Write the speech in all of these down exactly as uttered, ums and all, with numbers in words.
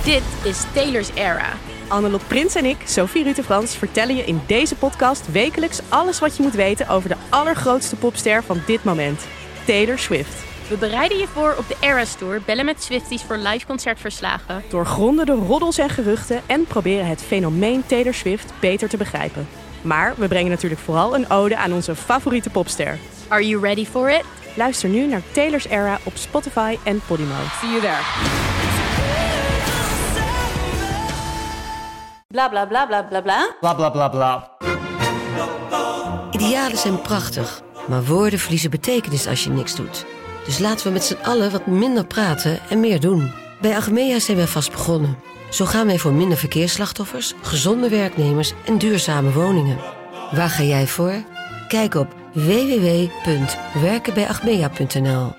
Dit is Taylor's Era. Annelot Prins en ik, Sophie Rutte-Frans, vertellen je in deze podcast wekelijks alles wat je moet weten over de allergrootste popster van dit moment, Taylor Swift. We bereiden je voor op de Eras Tour, bellen met Swifties voor live concertverslagen. Doorgronden de roddels en geruchten en proberen het fenomeen Taylor Swift beter te begrijpen. Maar we brengen natuurlijk vooral een ode aan onze favoriete popster. Are you ready for it? Luister nu naar Taylor's Era op Spotify en Podimo. See you there. Bla bla bla bla bla bla. Bla bla bla bla. Idealen zijn prachtig, maar woorden verliezen betekenis als je niks doet. Dus laten we met z'n allen wat minder praten en meer doen. Bij Achmea zijn we vast begonnen. Zo gaan wij voor minder verkeersslachtoffers, gezonde werknemers en duurzame woningen. Waar ga jij voor? Kijk op w w w punt werken bij achmea punt n l.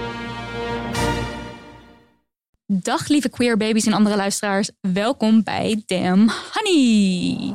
Dag lieve queer baby's en andere luisteraars. Welkom bij Damn Honey.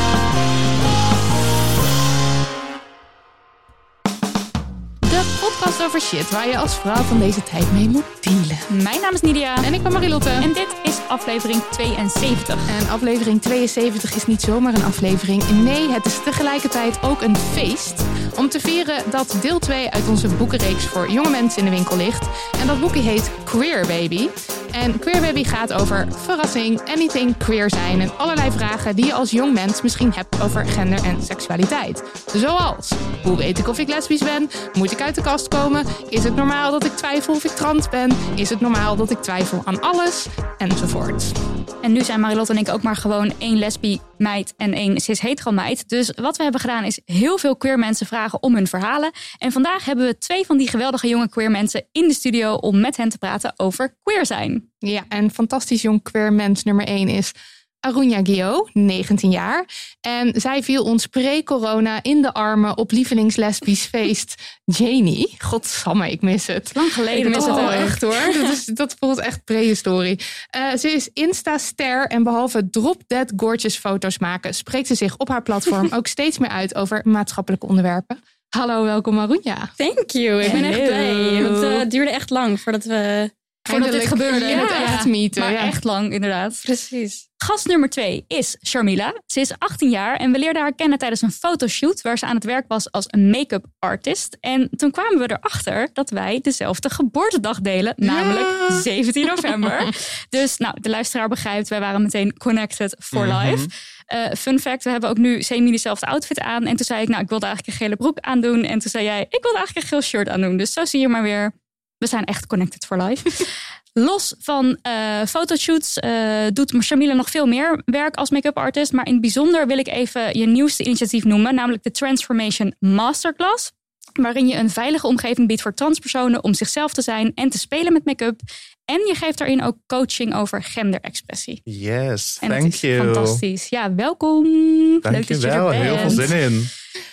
De podcast over shit waar je als vrouw van deze tijd mee moet dealen. Mijn naam is Nidia. En ik ben Marilotte. En dit is aflevering tweeënzeventig. En aflevering tweeënzeventig is niet zomaar een aflevering. Nee, het is tegelijkertijd ook een feest. Om te vieren dat deel twee uit onze boekenreeks voor jonge mensen in de winkel ligt. En dat boekje heet Queer Baby. En Queer Baby gaat over verrassing, anything queer zijn en allerlei vragen die je als jong mens misschien hebt over gender en seksualiteit. Zoals, hoe weet ik of ik lesbisch ben? Moet ik uit de kast komen? Is het normaal dat ik twijfel of ik trans ben? Is het normaal dat ik twijfel aan alles? Enzovoort. En nu zijn Marilotte en ik ook maar gewoon één lesbi meid en één cis-hetero meid. Dus wat we hebben gedaan is heel veel queer mensen vragen om hun verhalen. En vandaag hebben we twee van die geweldige jonge queer mensen in de studio om met hen te praten over queer zijn. Ja, en fantastisch jong queer mens nummer één is Arunya Gio, negentien jaar. En zij viel ons pre-corona in de armen op lievelingslesbisch feest Janie. Godsamme, ik mis het. Lang geleden. Ik mis het oh, wel echt hoor. Dat, is, dat voelt echt prehistorie. Uh, ze is Insta-ster en behalve drop-dead gorgeous foto's maken, spreekt ze zich op haar platform ook steeds meer uit over maatschappelijke onderwerpen. Hallo, welkom Arunya. Thank you, ik ben Hello. echt blij. Het uh, duurde echt lang voordat we... Voordat dit gebeurde. Ja, het echt meeten. Maar ja. echt lang, inderdaad. Precies. Gast nummer twee is Sharmila. Ze is achttien jaar en we leerden haar kennen tijdens een fotoshoot waar ze aan het werk was als een make-up artist. En toen kwamen we erachter dat wij dezelfde geboortedag delen, namelijk ja. zeventien november. Dus nou, de luisteraar begrijpt, wij waren meteen connected for life. Mm-hmm. Uh, fun fact, we hebben ook nu semi dezelfde outfit aan. En toen zei ik, nou, ik wilde eigenlijk een gele broek aandoen. En toen zei jij, ik wilde eigenlijk een geel shirt aandoen. Dus zo zie je maar weer, we zijn echt connected for life. Los van uh, fotoshoots uh, doet Sharmila nog veel meer werk als make-up artist. Maar in het bijzonder wil ik even je nieuwste initiatief noemen. Namelijk de Transformation Masterclass. Waarin je een veilige omgeving biedt voor transpersonen om zichzelf te zijn en te spelen met make-up. En je geeft daarin ook coaching over genderexpressie. Yes, en thank het is you. Fantastisch. Ja, welkom. Dank Leuk je dat je wel, er bent. heel veel zin in.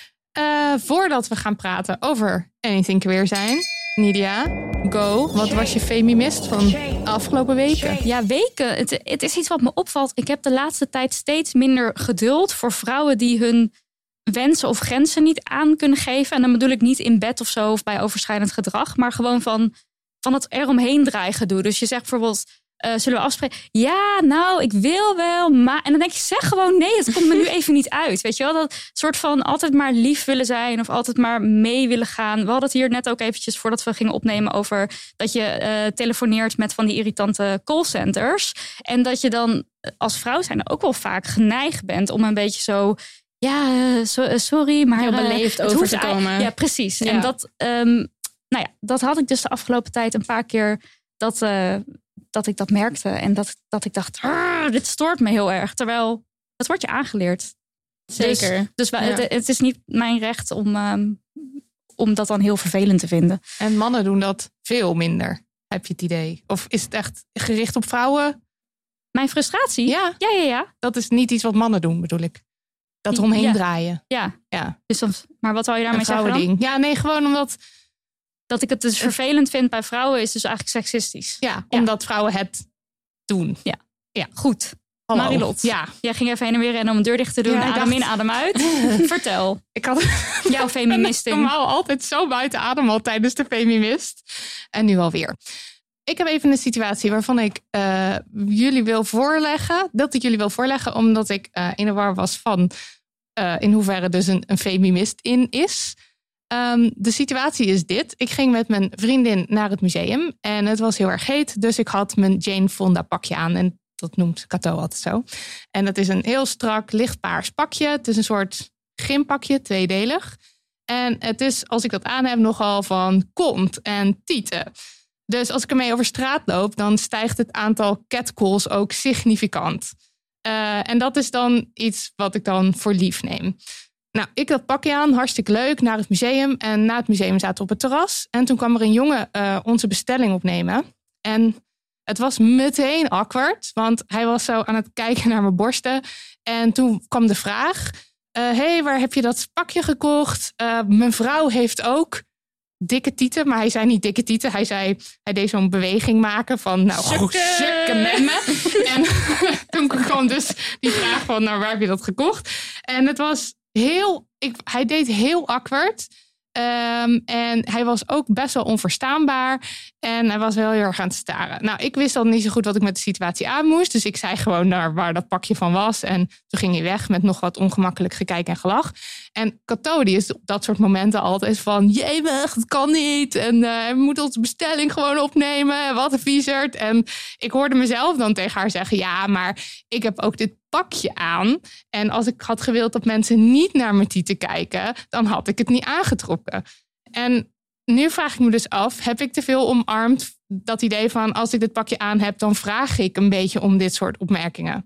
Uh, voordat we gaan praten over anything queer zijn, Nidia, go. Wat was je femimist van de afgelopen weken? Ja, weken. Het, het is iets wat me opvalt. Ik heb de laatste tijd steeds minder geduld voor vrouwen die hun wensen of grenzen niet aan kunnen geven. En dan bedoel ik niet in bed of zo of bij overschrijdend gedrag, maar gewoon van, van het eromheen draaien gedoe. Dus je zegt bijvoorbeeld, uh, zullen we afspreken? Ja, nou, ik wil wel, maar... En dan denk je, zeg gewoon nee, het komt me nu even niet uit. Weet je wel, dat soort van altijd maar lief willen zijn of altijd maar mee willen gaan. We hadden het hier net ook eventjes voordat we gingen opnemen over dat je uh, telefoneert met van die irritante callcenters. En dat je dan als vrouw zijn ook wel vaak geneigd bent om een beetje zo... Ja, uh, so, uh, sorry, maar... Heel beleefd uh, over te komen. Ja, precies. Ja. En dat, um, nou ja, dat had ik dus de afgelopen tijd een paar keer dat, uh, dat ik dat merkte. En dat, dat ik dacht, dit stoort me heel erg. Terwijl, dat wordt je aangeleerd. Zeker. Dus, dus wij, Ja. het, het is niet mijn recht om, um, om dat dan heel vervelend te vinden. En mannen doen dat veel minder, heb je het idee? Of is het echt gericht op vrouwen? Mijn frustratie? Ja. Ja, ja, ja. Dat is niet iets wat mannen doen, bedoel ik. Dat eromheen Ja. draaien. ja. Ja. Dus dan, maar wat wou je daarmee Een zeggen dan? vrouwending. Ja, nee, gewoon omdat... Dat ik het dus vervelend vind bij vrouwen is dus eigenlijk seksistisch. Ja, omdat vrouwen het doen. Ja. Ja, goed. Hallo. Marilot, Ja. jij ging even heen en weer rennen om een deur dicht te doen. Ja, ik adem dacht- in, adem uit. Vertel. Ik had Jouw feministing. normaal altijd zo buiten adem al tijdens de Femimist. En nu alweer. ik heb even een situatie waarvan ik uh, jullie wil voorleggen. Dat ik jullie wil voorleggen, omdat ik uh, in de war was van uh, in hoeverre dus een, een feminist in is. Um, de situatie is dit. Ik ging met mijn vriendin naar het museum en het was heel erg heet. Dus ik had mijn Jane Fonda pakje aan en dat noemt Cato altijd zo. En dat is een heel strak lichtpaars pakje. Het is een soort gympakje, tweedelig. En het is, als ik dat aan heb, nogal van kont en tieten. Dus als ik ermee over straat loop, dan stijgt het aantal catcalls ook significant. Uh, en dat is dan iets wat ik dan voor lief neem. Nou, ik dat pakje aan, hartstikke leuk, naar het museum. En na het museum zaten we op het terras. En toen kwam er een jongen uh, onze bestelling opnemen. En het was meteen awkward, want hij was zo aan het kijken naar mijn borsten. En toen kwam de vraag, hé, uh, hey, waar heb je dat pakje gekocht? Uh, mijn vrouw heeft ook dikke tieten, maar hij zei niet dikke tieten. Hij zei, hij deed zo'n beweging maken van, nou, sukke memmen. En toen kwam dus die vraag van, nou, waar heb je dat gekocht? En het was heel, ik, hij deed heel awkward. Um, en hij was ook best wel onverstaanbaar. En hij was wel heel erg aan het staren. Nou, ik wist al niet zo goed wat ik met de situatie aan moest. Dus ik zei gewoon naar waar dat pakje van was. En toen ging hij weg met nog wat ongemakkelijk gekijk en gelach. En Cato, die is op dat soort momenten altijd van, jemig, het kan niet. En uh, we moeten onze bestelling gewoon opnemen. Wat een viezerd. En ik hoorde mezelf dan tegen haar zeggen, ja, maar ik heb ook dit pakje aan. En als ik had gewild dat mensen niet naar mijn tieten kijken, dan had ik het niet aangetrokken. En nu vraag ik me dus af, heb ik te veel omarmd dat idee van, als ik dit pakje aan heb, dan vraag ik een beetje om dit soort opmerkingen.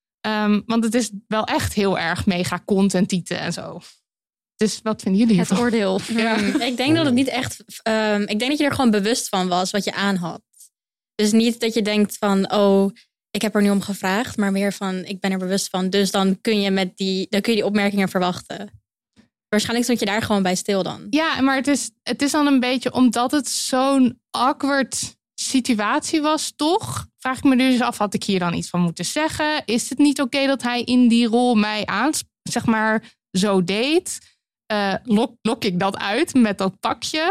Um, want het is wel echt heel erg mega kont en tieten en zo. Dus wat vinden jullie hiervan? Het oordeel. Ja. Ik denk dat het niet echt... Um, ik denk dat je er gewoon bewust van was wat je aan had. Dus niet dat je denkt van, oh, ik heb er nu om gevraagd, maar meer van, ik ben er bewust van. Dus dan kun je met die, dan kun je die opmerkingen verwachten. Waarschijnlijk stond je daar gewoon bij stil dan. Ja, maar het is, het is dan een beetje, omdat het zo'n awkward situatie was, toch? Vraag ik me dus af, had ik hier dan iets van moeten zeggen? Is het niet oké okay dat hij in die rol mij aan, zeg maar, zo deed? Uh, lok, lok ik dat uit met dat pakje?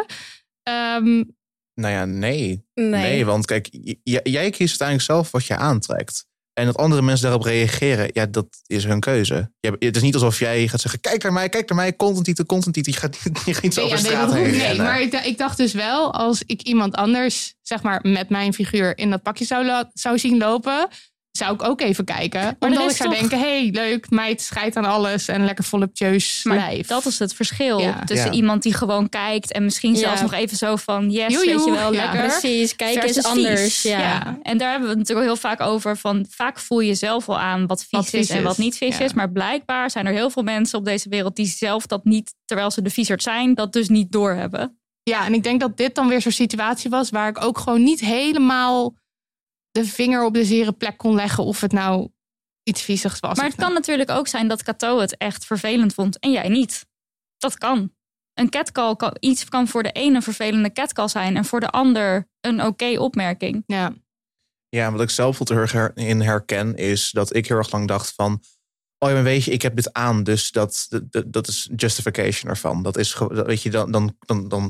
Um, nou ja, nee. nee. Nee, want kijk, j- jij kiest uiteindelijk zelf wat je aantrekt. En dat andere mensen daarop reageren, ja, dat is hun keuze. Je, het is niet alsof jij gaat zeggen, kijk naar mij, kijk naar mij, content, content, je gaat niet, je gaat niet zo nee, over ja, straat nee, heen nee, rennen. maar ik, ik dacht dus wel, als ik iemand anders, zeg maar, met mijn figuur in dat pakje zou, lo- zou zien lopen, zou ik ook even kijken. Maar omdat is ik zou toch... denken, hé, hey, leuk, meid, scheidt aan alles en lekker voluptueus lijf. Dat is het verschil Ja. tussen Ja. iemand die gewoon kijkt en misschien Ja. zelfs nog even zo van, yes, Joe, weet je joe. wel, Ja, lekker. Precies, kijken Versus is anders. vies. Ja. Ja. En daar hebben we het natuurlijk heel vaak over van, vaak voel je zelf wel aan wat vies, Wat vies is en is. wat niet vies Ja. is. Maar blijkbaar zijn er heel veel mensen op deze wereld die zelf dat niet, terwijl ze de viezerd zijn, dat dus niet doorhebben. Ja, en ik denk dat dit dan weer zo'n situatie was waar ik ook gewoon niet helemaal de vinger op de zere plek kon leggen of het nou iets viezigs was. Maar het kan natuurlijk ook zijn dat Cato het echt vervelend vond en jij niet. Dat kan. Een catcall kan, iets kan voor de ene een vervelende catcall zijn en voor de ander een oké okay opmerking. Ja. Ja, wat ik zelf wel er her- in herken is dat ik heel erg lang dacht van, oh ja, maar weet je, ik heb dit aan, dus dat, dat, dat is justification ervan. Dat is, ge- weet je, dan, dan, dan, dan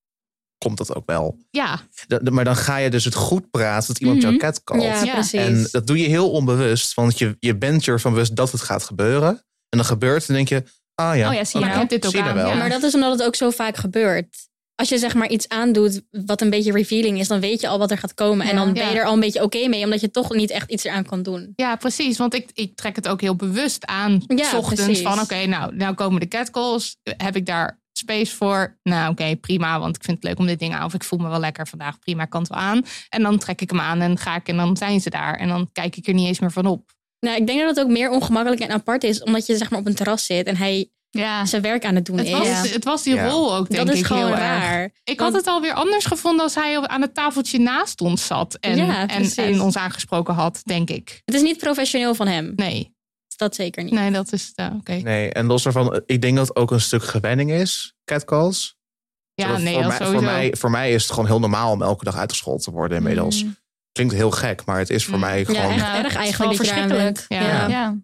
komt dat ook wel. Ja. Da- maar dan ga je dus het goed praten dat iemand Mhm. jou catcallt. Ja, Ja. precies. En dat doe je heel onbewust, want je, je bent je ervan bewust dat het gaat gebeuren. En dan gebeurt het en denk je, ah ja, Oh ja, zie je Maar nou. ik heb dit ook zie je aan. wel. Ja. Maar dat is omdat het ook zo vaak gebeurt. Als je zeg maar iets aandoet wat een beetje revealing is, dan weet je al wat er gaat komen. En Ja. dan ben je Ja. er al een beetje oké okay mee, omdat je toch niet echt iets eraan kan doen. Ja, precies. Want ik, ik trek het ook heel bewust aan. Ja, 's ochtends precies. van, oké, okay, nou, nou komen de catcalls. Heb ik daar space voor? Nou, oké, okay, prima. Want ik vind het leuk om dit ding aan. Of ik voel me wel lekker vandaag. Prima, kan het wel aan. En dan trek ik hem aan en ga ik en dan zijn ze daar. En dan kijk ik er niet eens meer van op. Nou, ik denk dat het ook meer ongemakkelijk en apart is, omdat je zeg maar op een terras zit en hij Ja. zijn werk aan het doen Het is. was, Ja. het was die Ja. rol ook, denk Dat is ik, gewoon heel raar. erg. Ik Want- had het alweer anders gevonden als hij aan het tafeltje naast ons zat. En, Ja, en, precies. en ons aangesproken had, denk ik. Het is niet professioneel van hem. Nee, Dat zeker niet. nee, dat is... Uh, oké. Okay. Nee, en los daarvan, ik denk dat het ook een stuk gewenning is, catcalls. Ja, Zodat nee, voor, dat mij, sowieso. voor, mij, voor mij is het gewoon heel normaal om elke dag uitgescholden te worden inmiddels. Mm. Klinkt heel gek, maar het is voor Mm. mij Ja, gewoon... echt Nou, erg het is eigenlijk wel dat je eraan bent. verschrikkelijk. Ja. Ja.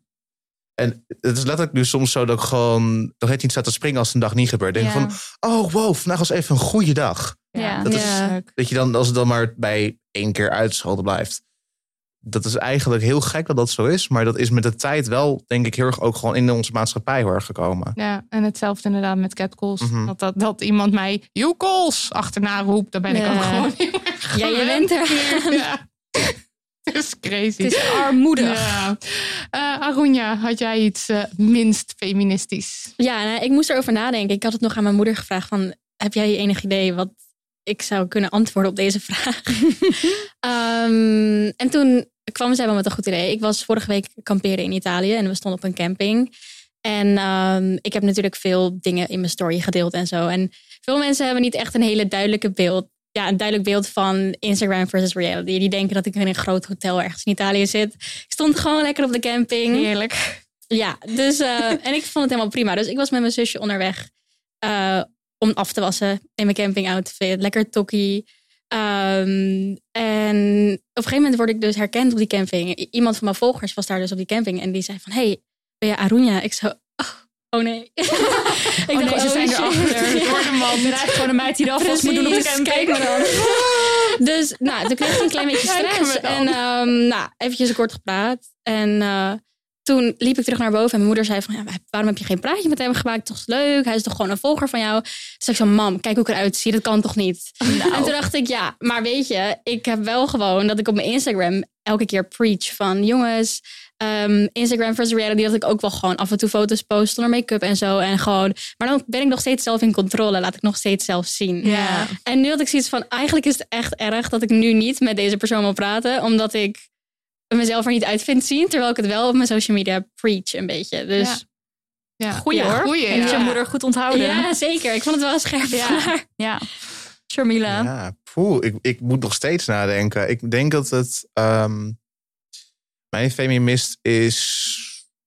En het is letterlijk nu soms zo dat ik gewoon nog net niet staat te springen als het een dag niet gebeurt. Ik denk Ja. van, oh wow, vandaag was even een goede dag. Ja, Dat is, Ja. dat je dan, als het dan maar bij één keer uitgescholden blijft. Dat is eigenlijk heel gek dat dat zo is. Maar dat is met de tijd wel, denk ik, heel erg ook gewoon in onze maatschappij heel erg gekomen. Ja, en hetzelfde inderdaad met catcalls. Mhm. Dat, dat, dat iemand mij you calls achterna roept. Dan ben ik Ja. ook gewoon heel erg Ja, je gewend. bent er. Ja. Het is crazy. Het is armoedig. Ja. Uh, Arunya, had jij iets uh, minst feministisch? Ja, nou, ik moest erover nadenken. Ik had het nog aan mijn moeder gevraagd van... heb jij enig idee wat ik zou kunnen antwoorden op deze vraag? um, en toen kwam zij wel met een goed idee. Ik was vorige week kamperen in Italië en we stonden op een camping. En um, ik heb natuurlijk veel dingen in mijn story gedeeld en zo. En veel mensen hebben niet echt een hele duidelijke beeld. Ja, een duidelijk beeld van Instagram versus reality. Die denken dat ik in een groot hotel ergens in Italië zit. Ik stond gewoon lekker op de camping. Heerlijk. Ja, dus, uh, en ik vond het helemaal prima. Dus ik was met mijn zusje onderweg uh, om af te wassen in mijn camping outfit. Lekker tokkie. Um, en op een gegeven moment word ik dus herkend op die camping. I- iemand van mijn volgers was daar dus op die camping. En die zei van, hey, ben je Arunya? Ik zo, oh, oh nee. ik Oh nee, dacht, ze zijn shit. erachter. Ja. Door de man. Ik ben eigenlijk gewoon een meid die de afwas moet doen op de Precies, camping. kijk maar dan. Dus nou, toen kreeg ik een klein beetje Kijk stress. me dan. En um, nou, eventjes kort gepraat. En uh, toen liep ik terug naar boven. En mijn moeder zei van, ja, waarom heb je geen praatje met hem gemaakt? Toch leuk? Hij is toch gewoon een volger van jou? Dus ik zo, mam, kijk hoe ik eruit zie. Dat kan toch niet? Nou. En toen dacht ik, ja, maar weet je, ik heb wel gewoon dat ik op mijn Instagram elke keer preach van, jongens, um, Instagram versus reality, dat ik ook wel gewoon af en toe foto's post zonder make-up en zo. En gewoon, maar dan ben ik nog steeds zelf in controle. Laat ik nog steeds zelf zien. Ja. En nu had ik zoiets van, eigenlijk is het echt erg dat ik nu niet met deze persoon wil praten, omdat ik mezelf er niet uit vind zien, terwijl ik het wel op mijn social media preach een beetje. Dus Ja. Ja. Goeie Ja, hoor. goeie, Heeft ja. je moeder goed onthouden. ja, zeker. Ik vond het wel scherp Ja. van haar. Ja. Sharmila. Ja, poeh, ik, ik moet nog steeds nadenken. Ik denk dat het... Um, mijn feminist is...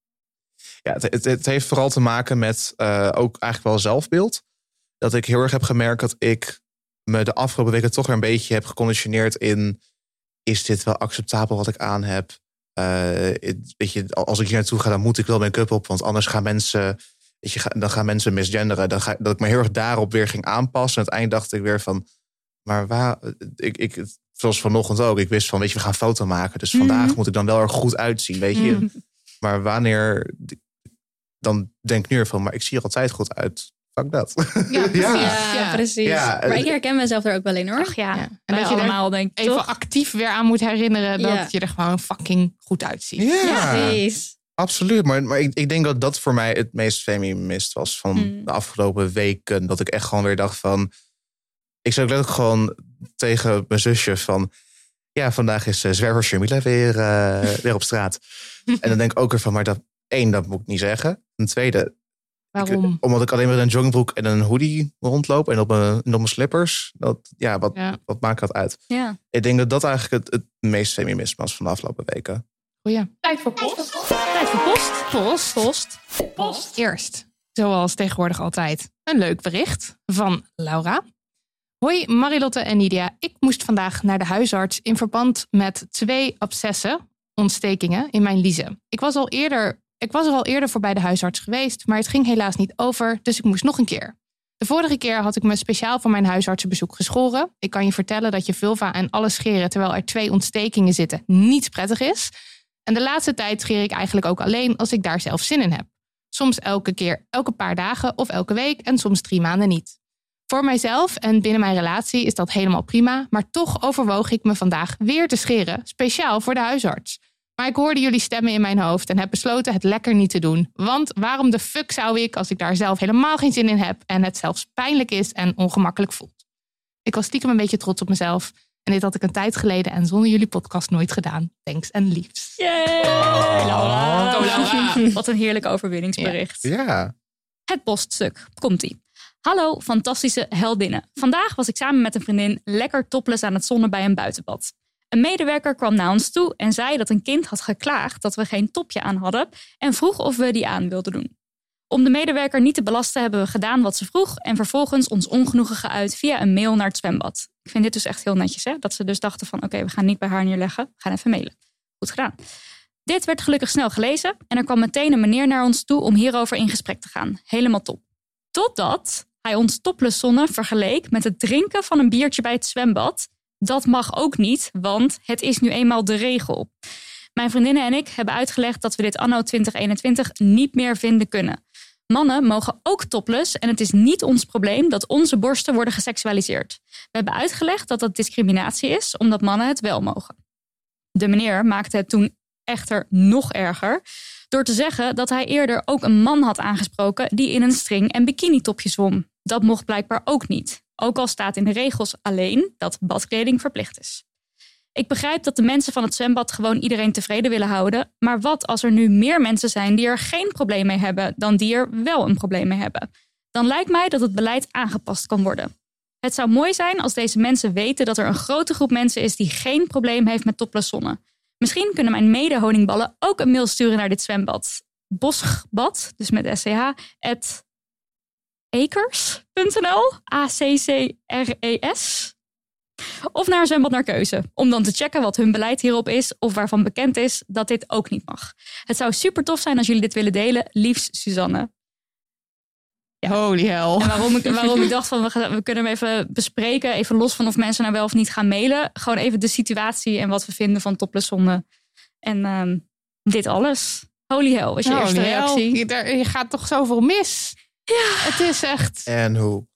Ja, het, het, het heeft vooral te maken met uh, ook eigenlijk wel zelfbeeld. Dat ik heel erg heb gemerkt dat ik me de afgelopen weken toch weer een beetje heb geconditioneerd in... Is dit wel acceptabel wat ik aan heb? Uh, het, weet je, als ik hier naartoe ga, dan moet ik wel make-up op. Want anders gaan mensen... Weet je, dan gaan mensen misgenderen. Dan ga, dat ik me heel erg daarop weer ging aanpassen. En uiteindelijk dacht ik weer van... Maar waar... Ik, ik, zoals vanochtend ook. Ik wist van, weet je, we gaan een foto maken. Dus vandaag Mm-hmm. moet ik dan wel er goed uitzien, weet je. Mm. Maar wanneer... Dan denk ik nu ervan, maar ik zie er altijd goed uit. Fuck dat. Ja, precies. Ja, Ja. precies. Ja. Maar ik herken mezelf er ook wel in hoor. Ach ja. Ja. En En dat dat je er allemaal denk ik Even toch? actief weer aan moet herinneren dat Ja. je er gewoon fucking goed uitziet. Ja, Ja, precies. absoluut. Maar, maar ik, ik denk dat dat voor mij het meest feminist was van Hmm. de afgelopen weken. Dat ik echt gewoon weer dacht van... Ik zei ook letterlijk gewoon tegen mijn zusje van... Ja, vandaag is uh, zwerver Sharmila weer, uh, weer op straat. En dan denk ik ook weer van... Maar dat, één, dat moet ik niet zeggen. Ten tweede... Waarom? Ik, omdat ik alleen maar in een joggingbroek en een hoodie rondloop. En op mijn, en op mijn slippers. Dat, ja, wat, Ja. wat maakt dat uit? Ja. Ik denk dat dat eigenlijk het, het meest feminisme was van de afgelopen weken. Goeie. Tijd voor post. Tijd voor post. Post. Post. Post. Eerst, zoals tegenwoordig altijd, een leuk bericht van Laura. Hoi Marilotte en Nidia. Ik moest vandaag naar de huisarts in verband met twee abscessen, ontstekingen, in mijn liezen. Ik was, al eerder, ik was er al eerder voor bij de huisarts geweest, maar het ging helaas niet over, dus ik moest nog een keer. De vorige keer had ik me speciaal voor mijn huisartsenbezoek geschoren. Ik kan je vertellen dat je vulva en alles scheren terwijl er twee ontstekingen zitten niet prettig is. En de laatste tijd scheer ik eigenlijk ook alleen als ik daar zelf zin in heb. Soms elke keer, elke paar dagen of elke week en soms drie maanden niet. Voor mijzelf en binnen mijn relatie is dat helemaal prima, maar toch overwoog ik me vandaag weer te scheren, speciaal voor de huisarts. Maar ik hoorde jullie stemmen in mijn hoofd en heb besloten het lekker niet te doen. Want waarom de fuck zou ik, als ik daar zelf helemaal geen zin in heb en het zelfs pijnlijk is en ongemakkelijk voelt? Ik was stiekem een beetje trots op mezelf en dit had ik een tijd geleden en zonder jullie podcast nooit gedaan. Thanks en liefs. Yay! Laura. Go, Laura. Wat een heerlijk overwinningsbericht. Ja. Het poststuk. Komt-ie. Hallo, fantastische heldinnen. Vandaag was ik samen met een vriendin lekker topless aan het zonnen bij een buitenbad. Een medewerker kwam naar ons toe en zei dat een kind had geklaagd dat we geen topje aan hadden en vroeg of we die aan wilden doen. Om de medewerker niet te belasten hebben we gedaan wat ze vroeg en vervolgens ons ongenoegen geuit via een mail naar het zwembad. Ik vind dit dus echt heel netjes, hè? Dat ze dus dachten van oké, okay, we gaan niet bij haar neerleggen, we gaan even mailen. Goed gedaan. Dit werd gelukkig snel gelezen en er kwam meteen een meneer naar ons toe om hierover in gesprek te gaan. Helemaal top. Totdat hij ons topless zonne vergeleek met het drinken van een biertje bij het zwembad. Dat mag ook niet, want het is nu eenmaal de regel. Mijn vriendinnen en ik hebben uitgelegd dat we dit anno twintig eenentwintig niet meer vinden kunnen. Mannen mogen ook topless en het is niet ons probleem dat onze borsten worden geseksualiseerd. We hebben uitgelegd dat dat discriminatie is, omdat mannen het wel mogen. De meneer maakte het toen echter nog erger door te zeggen dat hij eerder ook een man had aangesproken die in een string en bikinitopje zwom. Dat mocht blijkbaar ook niet. Ook al staat in de regels alleen dat badkleding verplicht is. Ik begrijp dat de mensen van het zwembad gewoon iedereen tevreden willen houden. Maar wat als er nu meer mensen zijn die er geen probleem mee hebben dan die er wel een probleem mee hebben? Dan lijkt mij dat het beleid aangepast kan worden. Het zou mooi zijn als deze mensen weten dat er een grote groep mensen is die geen probleem heeft met topless zonne. Misschien kunnen mijn mede-honingballen ook een mail sturen naar dit zwembad. Boschbad, dus met S C H, at ekers punt n l, A C C R E S. Of naar een zwembad naar keuze. Om dan te checken wat hun beleid hierop is of waarvan bekend is dat dit ook niet mag. Het zou super tof zijn als jullie dit willen delen. Liefst Suzanne. Ja. Holy hell. En waarom ik, waarom ik dacht van we, gaan, we kunnen hem even bespreken. Even los van of mensen nou wel of niet gaan mailen. Gewoon even de situatie en wat we vinden van topless zonne. En um, dit alles. Holy hell was je Holy eerste reactie. Je, daar, je gaat toch zoveel mis. Ja. Het is echt... En hoe?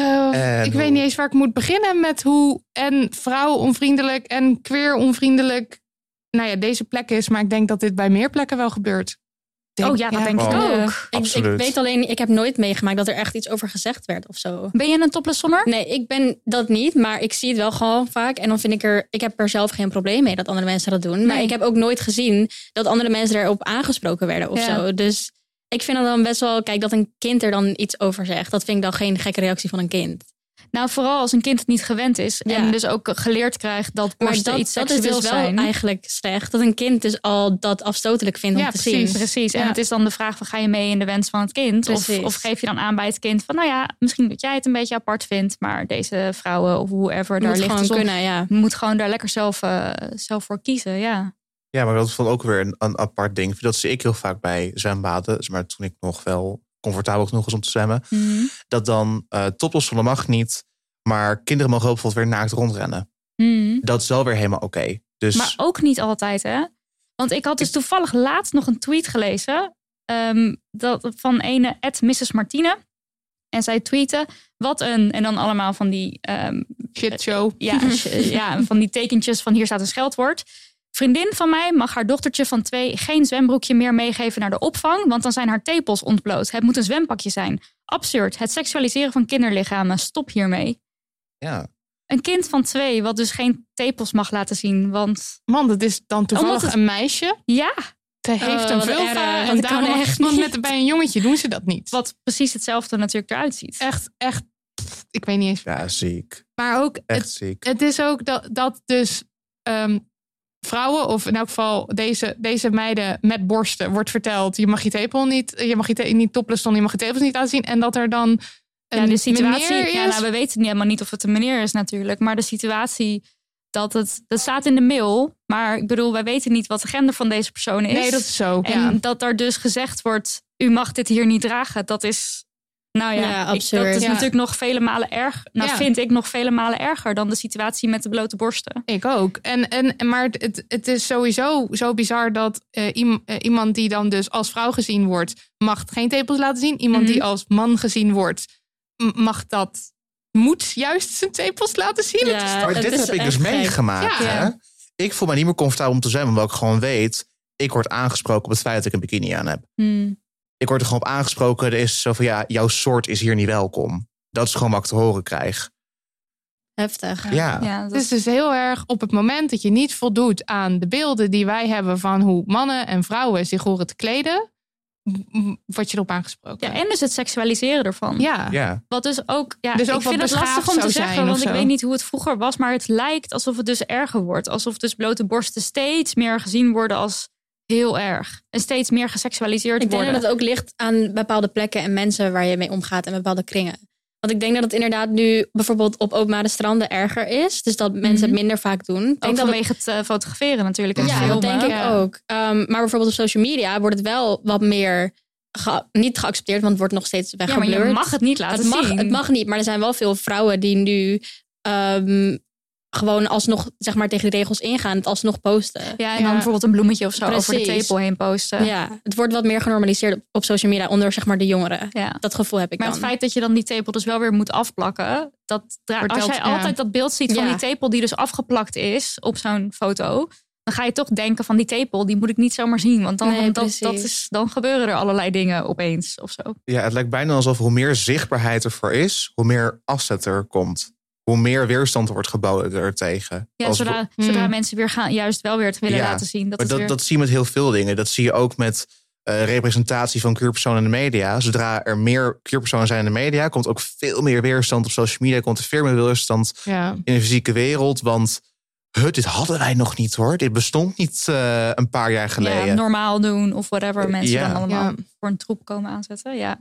Uh, en ik hoe? weet niet eens waar ik moet beginnen met hoe en vrouw-onvriendelijk en queer-onvriendelijk nou ja, deze plek is. Maar ik denk dat dit bij meer plekken wel gebeurt. Denk, oh ja, dat ja. denk ik oh, ook. Ik, ik weet alleen, ik heb nooit meegemaakt dat er echt iets over gezegd werd of zo. Ben je een topless zonner? Nee, ik ben dat niet, maar ik zie het wel gewoon vaak. En dan vind ik er, ik heb er zelf geen probleem mee dat andere mensen dat doen. Nee. Maar ik heb ook nooit gezien dat andere mensen erop aangesproken werden of ja. zo. Dus ik vind het dan best wel, kijk, dat een kind er dan iets over zegt. Dat vind ik dan geen gekke reactie van een kind. Nou, vooral als een kind het niet gewend is. Ja. En dus ook geleerd krijgt dat borsten dat, iets dat seksueel is dus wel zijn. Eigenlijk slecht. Dat een kind dus al dat afstotelijk vindt om ja, te precies, zien. Precies. En ja. het is dan de vraag van ga je mee in de wens van het kind? Of, of geef je dan aan bij het kind van nou ja, misschien dat jij het een beetje apart vindt. Maar deze vrouwen of whoever daar moet ligt. Gewoon kunnen, ja. Moet gewoon daar lekker zelf, uh, zelf voor kiezen, ja. Ja, maar dat vond ook weer een, een apart ding. Dat zie ik heel vaak bij zwembaden. Maar toen ik nog wel comfortabel genoeg was om te zwemmen. Mm-hmm. Dat dan uh, topless zonne mag niet. Maar kinderen mogen ook bijvoorbeeld weer naakt rondrennen. Mm. Dat is wel weer helemaal oké. Okay. Dus... Maar ook niet altijd, hè? Want ik had dus toevallig laatst nog een tweet gelezen. Um, dat, van ene at missus Martine. En zij tweette, wat een... En dan allemaal van die... Um, Shit show. Ja, ja, van die tekentjes van hier staat een scheldwoord. Vriendin van mij mag haar dochtertje van twee geen zwembroekje meer meegeven naar de opvang. Want dan zijn haar tepels ontbloot. Het moet een zwempakje zijn. Absurd. Het seksualiseren van kinderlichamen. Stop hiermee. Ja. Een kind van twee, wat dus geen tepels mag laten zien. Want... Man, dat is dan toevallig het... een meisje. Ja. Ze heeft een vulva. En daarom echt want met, bij een jongetje doen ze dat niet. Wat precies hetzelfde natuurlijk eruit ziet. Echt, echt. Pff, ik weet niet eens. Ja, ziek. Maar ook, echt het, ziek. Het is ook dat, dat dus um, vrouwen, of in elk geval deze, deze meiden met borsten, wordt verteld. Je mag je tepel niet, je mag je te, niet topless doen, je mag je tepels niet laten zien. En dat er dan... Ja, de situatie. Ja, nou, we weten niet helemaal niet of het een meneer is natuurlijk. Maar de situatie dat het... Dat staat in de mail. Maar ik bedoel, wij weten niet wat de gender van deze persoon is. Nee, dat is zo. En ja. dat er dus gezegd wordt, u mag dit hier niet dragen. Dat is... Nou ja, ja ik, dat is ja. natuurlijk nog vele malen erger. Nou, ja. vind ik nog vele malen erger dan de situatie met de blote borsten. Ik ook. En, en, maar het, het is sowieso zo bizar dat uh, iemand die dan dus als vrouw gezien wordt, mag geen tepels laten zien. Iemand mm-hmm. die als man gezien wordt, mag dat, moet juist zijn tepels laten zien. Ja, is toch, maar dit heb ik dus meegemaakt. Ja. Hè? Ik voel me niet meer comfortabel om te zwemmen, omdat ik gewoon weet, ik word aangesproken op het feit dat ik een bikini aan heb. Mm. Ik word er gewoon op aangesproken. Er is zo van, ja, jouw soort is hier niet welkom. Dat is gewoon wat ik te horen krijg. Heftig. Ja. ja dat... Het is dus heel erg op het moment dat je niet voldoet aan de beelden die wij hebben van hoe mannen en vrouwen zich horen te kleden, word je erop aangesproken. Ja, en dus het seksualiseren ervan. Ja. ja. Wat dus ook, ja, dus ook ik vind het lastig om te zeggen, want ik weet niet hoe het vroeger was, maar het lijkt alsof het dus erger wordt. Alsof dus blote borsten steeds meer gezien worden als heel erg. En steeds meer geseksualiseerd ik worden. Ik denk dat het ook ligt aan bepaalde plekken en mensen waar je mee omgaat en bepaalde kringen. Want ik denk dat het inderdaad nu bijvoorbeeld op openbare stranden erger is. Dus dat mensen mm-hmm. het minder vaak doen. Ik denk ook vanwege het, het uh, fotograferen natuurlijk. En ja, filmen. dat denk ik ja. ook. Um, maar bijvoorbeeld op social media wordt het wel wat meer ge- niet geaccepteerd, want het wordt nog steeds Ja, maar weggeblurred. je mag het niet laten het mag, zien. Het mag niet, maar er zijn wel veel vrouwen die nu um, gewoon alsnog zeg maar, tegen de regels ingaan. Het alsnog posten. Ja, en Ja. dan bijvoorbeeld een bloemetje of zo Precies. over de tepel heen posten. Ja, het wordt wat meer genormaliseerd op, op social media onder zeg maar, de jongeren. Ja. Dat gevoel heb ik Maar dan. het feit dat je dan die tepel dus wel weer moet afplakken. Dat dra- als Vertelt- jij ja. altijd dat beeld ziet van Ja. die tepel die dus afgeplakt is op zo'n foto. Dan ga je toch denken van die tepel, die moet ik niet zomaar zien. Want dan, Nee, want dat, precies. dat is, dan gebeuren er allerlei dingen opeens of zo. Ja, het lijkt bijna alsof hoe meer zichtbaarheid ervoor is, hoe meer afzet er komt. Hoe meer weerstand er wordt geboden ertegen. Ja, Als zodra, Mm. zodra mensen weer gaan, juist wel weer het willen Ja, laten zien. Dat maar is dat, weer... dat zie je met heel veel dingen. Dat zie je ook met uh, representatie van queerpersonen in de media. Zodra er meer queerpersonen zijn in de media, komt ook veel meer weerstand op social media. Komt er veel meer weerstand Ja. in de fysieke wereld. Want huh, dit hadden wij nog niet hoor. Dit bestond niet uh, een paar jaar geleden. Ja, normaal doen of whatever mensen Ja. dan allemaal Ja. voor een troep komen aanzetten. Ja.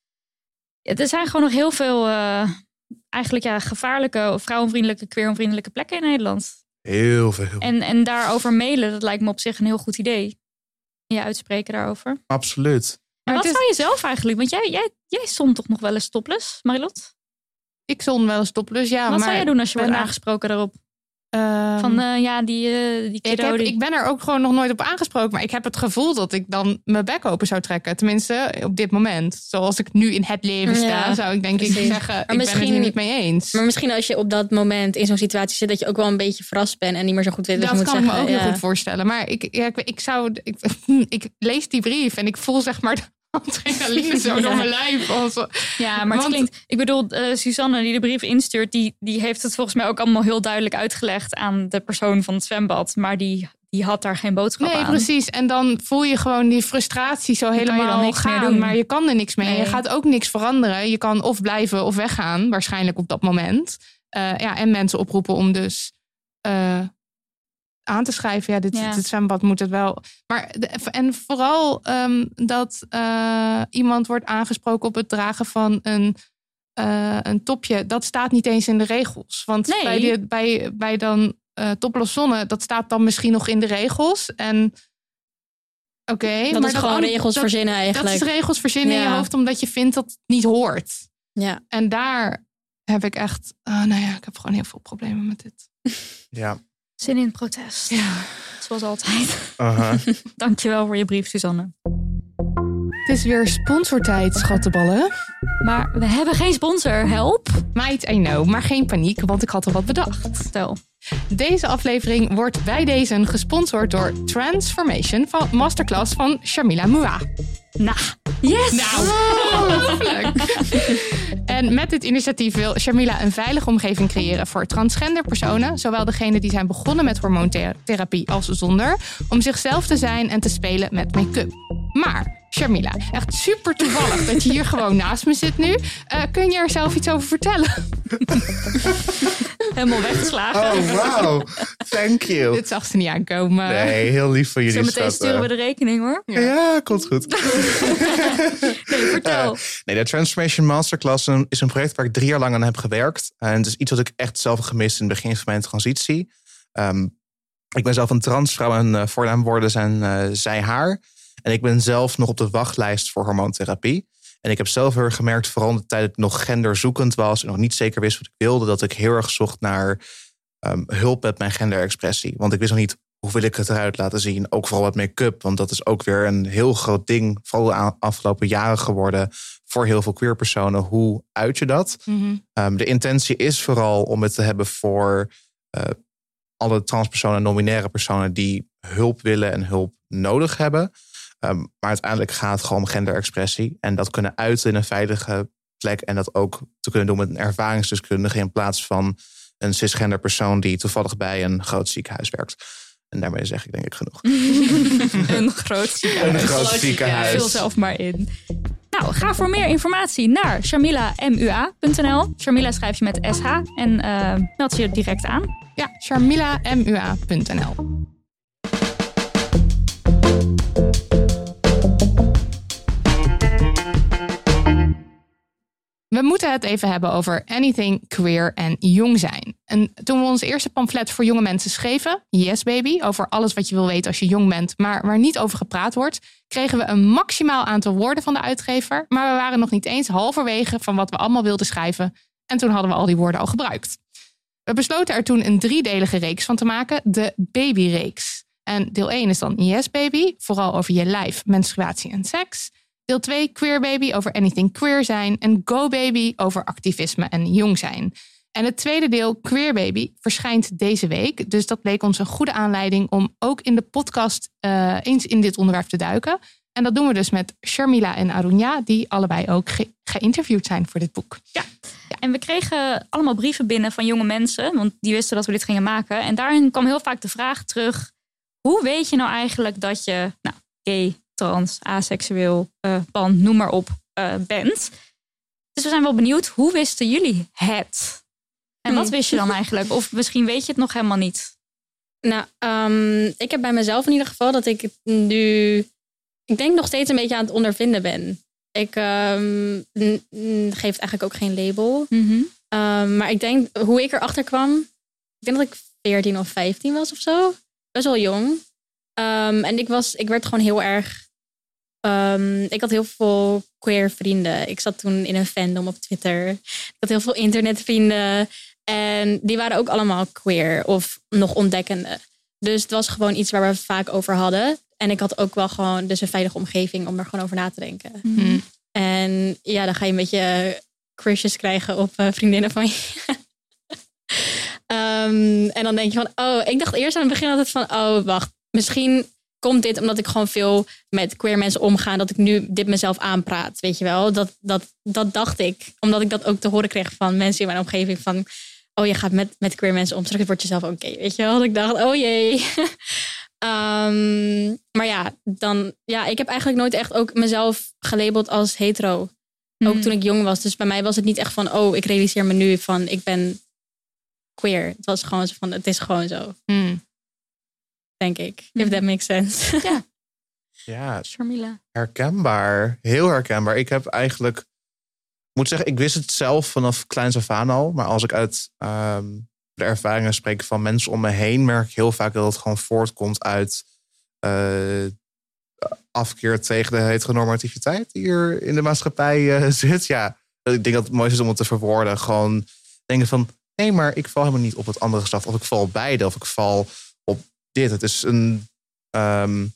Ja, er zijn gewoon nog heel veel uh, eigenlijk ja, gevaarlijke, vrouwenvriendelijke, queeronvriendelijke plekken in Nederland. Heel veel. En, en daarover mailen, dat lijkt me op zich een heel goed idee. Je uitspreken daarover. Absoluut. Maar wat het is- zou je zelf eigenlijk? Want jij, jij, jij stond toch nog wel eens topless, Marilot? Ik zon wel eens topless, ja. wat maar zou jij doen als je ben wordt er- aangesproken daarop? Ehm, Van uh, ja, die, uh, die ik, kiddo heb, die- ik ben er ook gewoon nog nooit op aangesproken. Maar ik heb het gevoel dat ik dan mijn bek open zou trekken. Tenminste, op dit moment. Zoals ik nu in het leven sta, Ja, zou ik denk ik precies. zeggen, ik ben het misschien- hier niet mee eens. Maar misschien als je op dat moment in zo'n situatie zit, dat je ook wel een beetje verrast bent en niet meer zo goed weet wat Dat je moet kan ik zeggen. me ook Ja. heel goed voorstellen. Maar ik, ja, ik, ik zou. Ik, ik lees die brief en ik voel zeg maar de adrenaline zo Ja. door mijn lijf. Als, Ja, maar het Want- klinkt... Ik bedoel, uh, Suzanne die de brief instuurt... Die, die heeft het volgens mij ook allemaal heel duidelijk uitgelegd... aan de persoon van het zwembad. Maar die, die had daar geen boodschap Nee, aan. precies. En dan voel je gewoon die frustratie zo kan je dan helemaal niks meer gaan. doen. Maar je kan er niks mee. Nee. Je gaat ook niks veranderen. Je kan of blijven of weggaan. Waarschijnlijk op dat moment. Uh, ja, en mensen oproepen om dus... Uh, aan te schrijven. Ja, dit, Ja. dit zwembad moet het wel. Maar de, en vooral um, dat uh, iemand wordt aangesproken op het dragen van een, uh, een topje. Dat staat niet eens in de regels. Want Nee. bij, die, bij, bij dan uh, topless zonne, dat staat dan misschien nog in de regels. En oké, okay, Dat maar is gewoon an- regels dat, verzinnen eigenlijk. Dat is regels verzinnen in Ja. je hoofd omdat je vindt dat het niet hoort. Ja. En daar heb ik echt, uh, nou ja, ik heb gewoon heel veel problemen met dit. Ja. Zin in protest. Ja. Zoals altijd. Uh-huh. Dankjewel voor je brief, Suzanne. Het is weer sponsortijd, schattenballen. Maar we hebben geen sponsor. Help. Meid, I know, maar geen paniek, want ik had er wat bedacht. Vertel. Deze aflevering wordt bij deze gesponsord door Transformation van Masterclass van Sharmila Mua. Nou, yes! Nou, ongelooflijk. En met dit initiatief wil Sharmila een veilige omgeving creëren voor transgender personen, zowel degenen die zijn begonnen met hormoontherapie als zonder, om zichzelf te zijn en te spelen met make-up. Maar Sharmila, echt super toevallig dat je hier gewoon naast me zit nu. Uh, kun je er zelf iets over vertellen? Helemaal weggeslagen. Oh, wow. Thank you. Dit zag ze niet aankomen. Nee, heel lief van jullie. Zo meteen schat, sturen we uh. de rekening hoor. Ja, ja, komt goed. Nee, vertel. Uh, nee, de Transformation Masterclass is een project waar ik drie jaar lang aan heb gewerkt. En het is iets wat ik echt zelf heb gemist in het begin van mijn transitie. Um, ik ben zelf een transvrouw en uh, voornaamwoorden zijn uh, zij, haar. En ik ben zelf nog op de wachtlijst voor hormoontherapie. En ik heb zelf heel erg gemerkt, vooral in de tijd dat ik nog genderzoekend was en nog niet zeker wist wat ik wilde, dat ik heel erg zocht naar um, hulp met mijn genderexpressie. Want ik wist nog niet hoe wil ik het eruit laten zien. Ook vooral met make-up, want dat is ook weer een heel groot ding, vooral de afgelopen jaren geworden voor heel veel queer personen. Hoe uit je dat? Mm-hmm. Um, de intentie is vooral om het te hebben voor uh, alle transpersonen en non-binaire personen die hulp willen en hulp nodig hebben. Um, maar uiteindelijk gaat het gewoon om genderexpressie. En dat kunnen uiten in een veilige plek. En dat ook te kunnen doen met een ervaringsdeskundige in plaats van een cisgender persoon die toevallig bij een groot ziekenhuis werkt. En daarmee zeg ik denk ik genoeg. Een groot ziekenhuis. Een groot ziekenhuis. Vul zelf maar in. Nou, ga voor meer informatie naar sharmila mua punt n l. Sharmila schrijf je met S H en uh, meld je direct aan. Ja, sharmila mua punt n l. We moeten het even hebben over anything queer en jong zijn. En toen we ons eerste pamflet voor jonge mensen schreven, Yes Baby, over alles wat je wil weten als je jong bent, maar waar niet over gepraat wordt, kregen we een maximaal aantal woorden van de uitgever, maar we waren nog niet eens halverwege van wat we allemaal wilden schrijven. En toen hadden we al die woorden al gebruikt. We besloten er toen een driedelige reeks van te maken, de Babyreeks. En deel één is dan Yes Baby, vooral over je lijf, menstruatie en seks. Deel twee, Queer Baby, over anything queer zijn. En Go Baby, over activisme en jong zijn. En het tweede deel, Queer Baby, verschijnt deze week. Dus dat bleek ons een goede aanleiding om ook in de podcast uh, eens in dit onderwerp te duiken. En dat doen we dus met Sharmila en Arunya, die allebei ook ge- geïnterviewd zijn voor dit boek. Ja. Ja, en we kregen allemaal brieven binnen van jonge mensen, want die wisten dat we dit gingen maken. En daarin kwam heel vaak de vraag terug, hoe weet je nou eigenlijk dat je nou, gay, trans, aseksueel, uh, pan, noem maar op, uh, bent? Dus we zijn wel benieuwd, hoe wisten jullie het? En wat wist je dan eigenlijk? Of misschien weet je het nog helemaal niet. Nou, um, ik heb bij mezelf in ieder geval dat ik het nu, ik denk nog steeds een beetje aan het ondervinden ben. Ik um, n- n- geef het eigenlijk ook geen label. Mm-hmm. Um, maar ik denk, hoe ik erachter kwam, ik denk dat ik veertien of vijftien was of zo. Best wel jong. Um, en ik, was, ik werd gewoon heel erg, um, ik had heel veel queer vrienden. Ik zat toen in een fandom op Twitter. Ik had heel veel internetvrienden. En die waren ook allemaal queer of nog ontdekkende. Dus het was gewoon iets waar we het vaak over hadden. En ik had ook wel gewoon dus een veilige omgeving om er gewoon over na te denken. Mm-hmm. En ja, dan ga je een beetje crushes krijgen op uh, vriendinnen van je. um, en dan denk je van, oh, ik dacht eerst aan het begin altijd van, oh, wacht. Misschien komt dit omdat ik gewoon veel met queer mensen omga. Dat ik nu dit mezelf aanpraat, weet je wel. Dat, dat, dat dacht ik. Omdat ik dat ook te horen kreeg van mensen in mijn omgeving. Van, oh, je gaat met, met queer mensen om. Straks wordt je zelf oké, okay, weet je wel. Dat ik dacht, oh jee. um, maar ja, dan, ja, ik heb eigenlijk nooit echt ook mezelf gelabeld als hetero. Mm. Ook toen ik jong was. Dus bij mij was het niet echt van, oh, ik realiseer me nu van, ik ben queer. Het was gewoon zo van, het is gewoon zo. Mm. Denk ik. If that makes sense. Ja. Ja, Sharmila. herkenbaar. Heel herkenbaar. Ik heb eigenlijk, ik moet zeggen, ik wist het zelf vanaf kleins af aan al. Maar als ik uit um, de ervaringen spreek van mensen om me heen, merk ik heel vaak dat het gewoon voortkomt uit uh, afkeer tegen de heteronormativiteit die hier in de maatschappij uh, zit. Ja, ik denk dat het mooiste is om het te verwoorden. Gewoon denken van, nee, maar ik val helemaal niet op het andere geslacht. Of ik val op beide. Of ik val op dit. Het is een, um,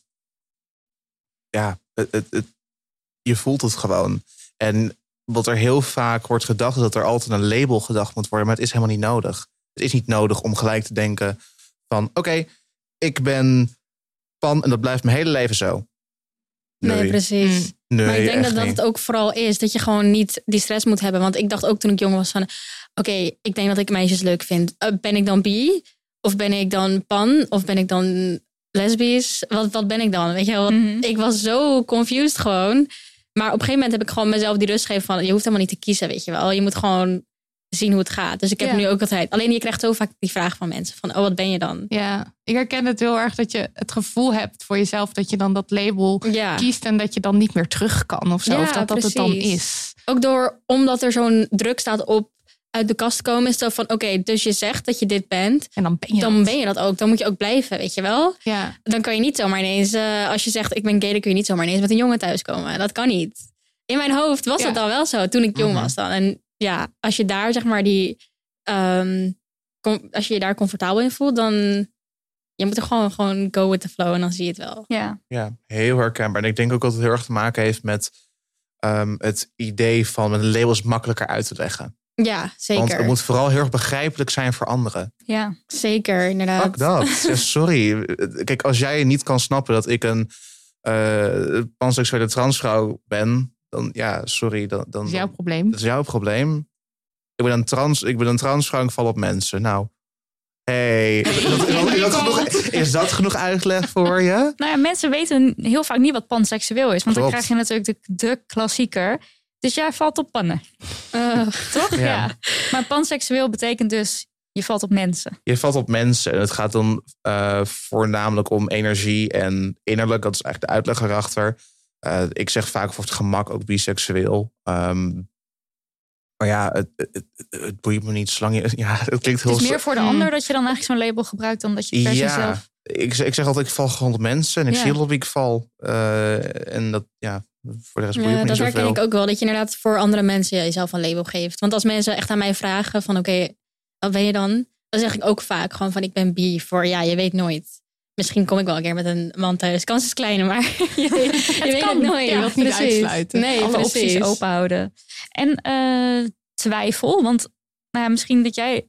ja, het, het, het, je voelt het gewoon. En wat er heel vaak wordt gedacht, is dat er altijd een label gedacht moet worden. Maar het is helemaal niet nodig. Het is niet nodig om gelijk te denken van, oké, okay, ik ben pan en dat blijft mijn hele leven zo. Nee, nee precies. Nee, maar ik denk dat dat niet. het ook vooral is. Dat je gewoon niet die stress moet hebben. Want ik dacht ook toen ik jong was van, oké, okay, ik denk dat ik meisjes leuk vind. Uh, ben ik dan bi? Of ben ik dan pan? Of ben ik dan lesbisch? Wat, wat ben ik dan? Weet je wel? Mm-hmm. Ik was zo confused gewoon. Maar op een gegeven moment heb ik gewoon mezelf die rust gegeven van, je hoeft helemaal niet te kiezen, weet je wel. Je moet gewoon zien hoe het gaat. Dus ik heb ja. nu ook altijd, alleen je krijgt zo vaak die vraag van mensen van, oh, wat ben je dan? Ja, ik herken het heel erg dat je het gevoel hebt voor jezelf dat je dan dat label ja. kiest en dat je dan niet meer terug kan of zo. Ja, of dat precies. dat het dan is. Ook door, omdat er zo'n druk staat op uit de kast komen, is het van, oké, okay, dus je zegt dat je dit bent. En dan ben je dan dat. ben je dat ook. Dan moet je ook blijven, weet je wel? Ja. Dan kan je niet zomaar ineens, uh, als je zegt ik ben gay, dan kun je niet zomaar ineens met een jongen thuiskomen. Dat kan niet. In mijn hoofd was ja. dat dan wel zo, toen ik jong mm-hmm. was dan. En ja, als je daar zeg maar die, um, com- als je je daar comfortabel in voelt, dan je moet er gewoon, gewoon go with the flow en dan zie je het wel. Ja, ja heel herkenbaar. En ik denk ook dat het heel erg te maken heeft met um, het idee van met labels makkelijker uit te leggen. Ja, zeker. Want het moet vooral heel erg begrijpelijk zijn voor anderen. Ja, zeker, inderdaad. Fuck dat. Ja, sorry. Kijk, als jij niet kan snappen dat ik een uh, panseksuele transvrouw ben, dan ja, sorry. Dan, dan, dat is jouw probleem. Dat is jouw probleem. Ik ben een trans, ik ben een transvrouw en ik val op mensen. Nou, hey, is dat, is, dat genoeg, is dat genoeg uitleg voor je? Nou ja, mensen weten heel vaak niet wat panseksueel is. Want Klopt. Dan krijg je natuurlijk de, de klassieker. Dus jij valt op pannen. Uh, toch? Ja. ja. Maar panseksueel betekent dus, je valt op mensen. Je valt op mensen. En het gaat dan uh, voornamelijk om energie en innerlijk. Dat is eigenlijk de uitleg erachter. Uh, ik zeg vaak voor het gemak ook biseksueel. Um, Maar ja, het, het, het, het boeit me niet. Zolang je, ja, het klinkt heel... Het is meer voor de Hmm. ander dat je dan eigenlijk zo'n label gebruikt dan dat je per se Ja, zelf... ik, ik zeg altijd, ik val gewoon op mensen. En ik Ja. zie op wie ik val. Uh, en dat, ja, voor de rest boeit Ja, me niet dat zoveel. herken ik ook wel. Dat je inderdaad voor andere mensen jezelf een label geeft. Want als mensen echt aan mij vragen van oké, okay, wat ben je dan? Dan zeg ik ook vaak gewoon van ik ben bi. Voor ja, je weet nooit. Misschien kom ik wel een keer met een man thuis. Kans is klein, maar je weet het, je weet het nooit. Je wilt niet Precies. uitsluiten. Nee, Alle precies. opties open houden. En uh, twijfel, want nou ja, misschien dat jij,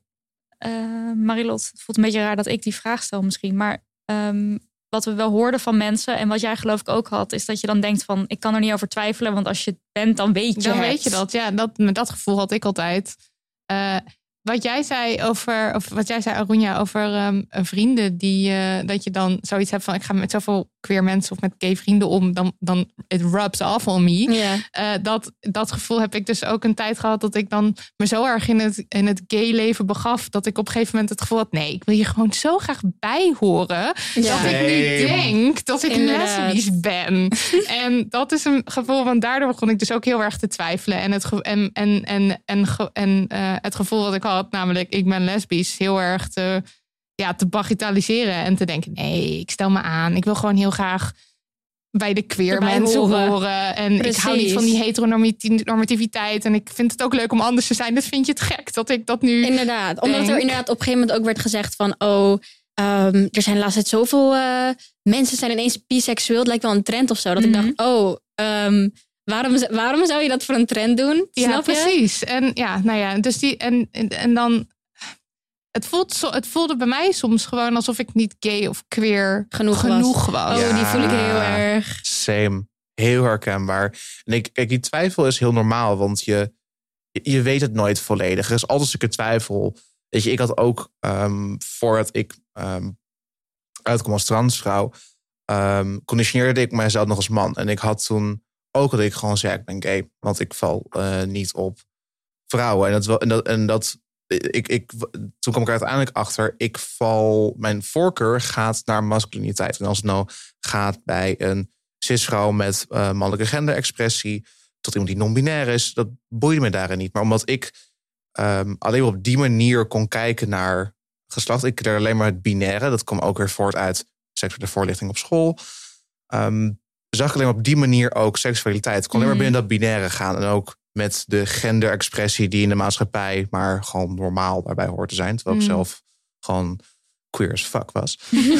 uh, Marilot, het voelt een beetje raar dat ik die vraag stel misschien, maar um, wat we wel hoorden van mensen en wat jij geloof ik ook had, is dat je dan denkt van, ik kan er niet over twijfelen, want als je het bent, dan weet je Dan het. weet je dat, ja. Dat, met dat gevoel had ik altijd. Uh, Wat jij zei over, of wat jij zei, Arunia, over um, vrienden die uh, dat je dan zoiets hebt van ik ga met zoveel queer mensen of met gay vrienden om, dan, dan it rubs off on me. Ja. Uh, dat, dat gevoel heb ik dus ook een tijd gehad dat ik dan me zo erg in het, in het gay leven begaf dat ik op een gegeven moment het gevoel had, nee, ik wil hier gewoon zo graag bij horen Ja. dat ik Nee. niet denk dat ik Inderdaad. lesbisch ben. En dat is een gevoel, want daardoor begon ik dus ook heel erg te twijfelen. En het, ge- en, en, en, en, ge- en uh, het gevoel wat ik had, namelijk ik ben lesbisch, heel erg te, ja, te bagatelliseren en te denken, nee, ik stel me aan. Ik wil gewoon heel graag bij de queer Erbij mensen horen. horen. En Precies. ik hou niet van die heteronormativiteit. En ik vind het ook leuk om anders te zijn. Dus vind je het gek dat ik dat nu Inderdaad. Omdat denk? er inderdaad op een gegeven moment ook werd gezegd van oh, um, er zijn de laatst tijd zoveel uh, mensen zijn ineens biseksueel. Het lijkt wel een trend of zo. Dat Mm-hmm. ik dacht, oh, um, waarom, waarom zou je dat voor een trend doen? Ja, Snap je? precies. En ja, nou ja, dus die en, en, en dan. Het, voelt zo, het voelde bij mij soms gewoon alsof ik niet gay of queer Genoeg genoeg was. was. Oh, die voel ik heel Ja. erg. Same. Heel herkenbaar. En ik, kijk, die twijfel is heel normaal, want je, je weet het nooit volledig. Er is altijd een stukje twijfel. Weet je, ik had ook, um, voordat ik um, uitkwam als transvrouw, um, conditioneerde ik mijzelf nog als man. En ik had toen ook dat ik gewoon zei, ik ben gay. Want ik val uh, niet op vrouwen. En dat, wel- en dat, en dat ik, ik, toen kwam ik er uiteindelijk achter, ik val, mijn voorkeur gaat naar masculiniteit. En als het nou gaat bij een cisvrouw met uh, mannelijke genderexpressie tot iemand die non-binair is, dat boeide me daarin niet. Maar omdat ik um, alleen maar op die manier kon kijken naar geslacht, ik kreeg alleen maar het binaire, dat kwam ook weer voort uit seksuele voorlichting op school, um, zag ik alleen maar op die manier ook seksualiteit. Ik kon alleen maar binnen dat binaire gaan en ook met de genderexpressie die in de maatschappij maar gewoon normaal daarbij hoort te zijn. Terwijl ik Mm. zelf gewoon queer as fuck was.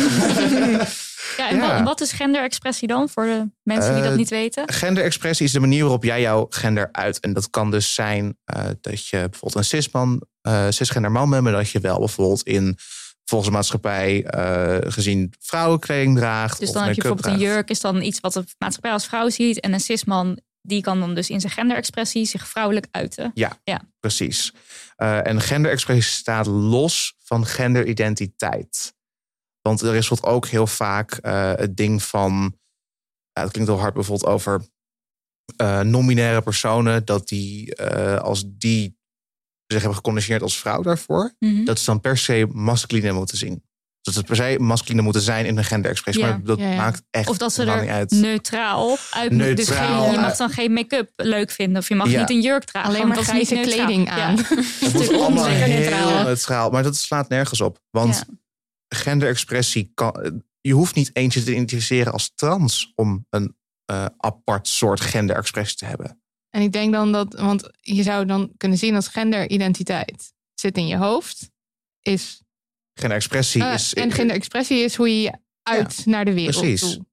Ja, en Ja. Wat, wat is genderexpressie dan voor de mensen die Uh, dat niet weten? Genderexpressie is de manier waarop jij jouw gender uit. En dat kan dus zijn uh, dat je bijvoorbeeld een cisman, uh, cisgender man bent, maar dat je wel bijvoorbeeld in volgens de maatschappij uh, gezien vrouwenkleding draagt. Dus of dan heb je make-up bijvoorbeeld een draagt. jurk, is dan iets wat de maatschappij als vrouw ziet. En een cisman, die kan dan dus in zijn genderexpressie zich vrouwelijk uiten. Ja, Ja. precies. Uh, en genderexpressie staat los van genderidentiteit. Want er is bijvoorbeeld ook heel vaak uh, het ding van, ja, het klinkt heel hard bijvoorbeeld over uh, non-binaire personen, dat die uh, als die zich hebben geconditioneerd als vrouw daarvoor, Mhm. dat ze dan per se masculine moeten zien. Dat ze per se masculine moeten zijn in hun genderexpressie. Ja. Maar dat Ja, ja. maakt echt Of dat ze helemaal er niet uit. neutraal uit moeten. Dus Neutraal, geen, je mag ja. dan geen make-up leuk vinden. Of je mag Ja. niet een jurk dragen. Alleen want maar dat is niet grijze neutraal. kleding Ja. aan. Het moet allemaal Lekker heel neutraal. neutraal. Maar dat slaat nergens op. Want Ja. genderexpressie kan, je hoeft niet eens je te identificeren als trans om een uh, apart soort genderexpressie te hebben. En ik denk dan dat, want je zou dan kunnen zien als genderidentiteit zit in je hoofd, is Genderexpressie Uh, is. en genderexpressie is hoe je je uit naar de wereld precies. toe.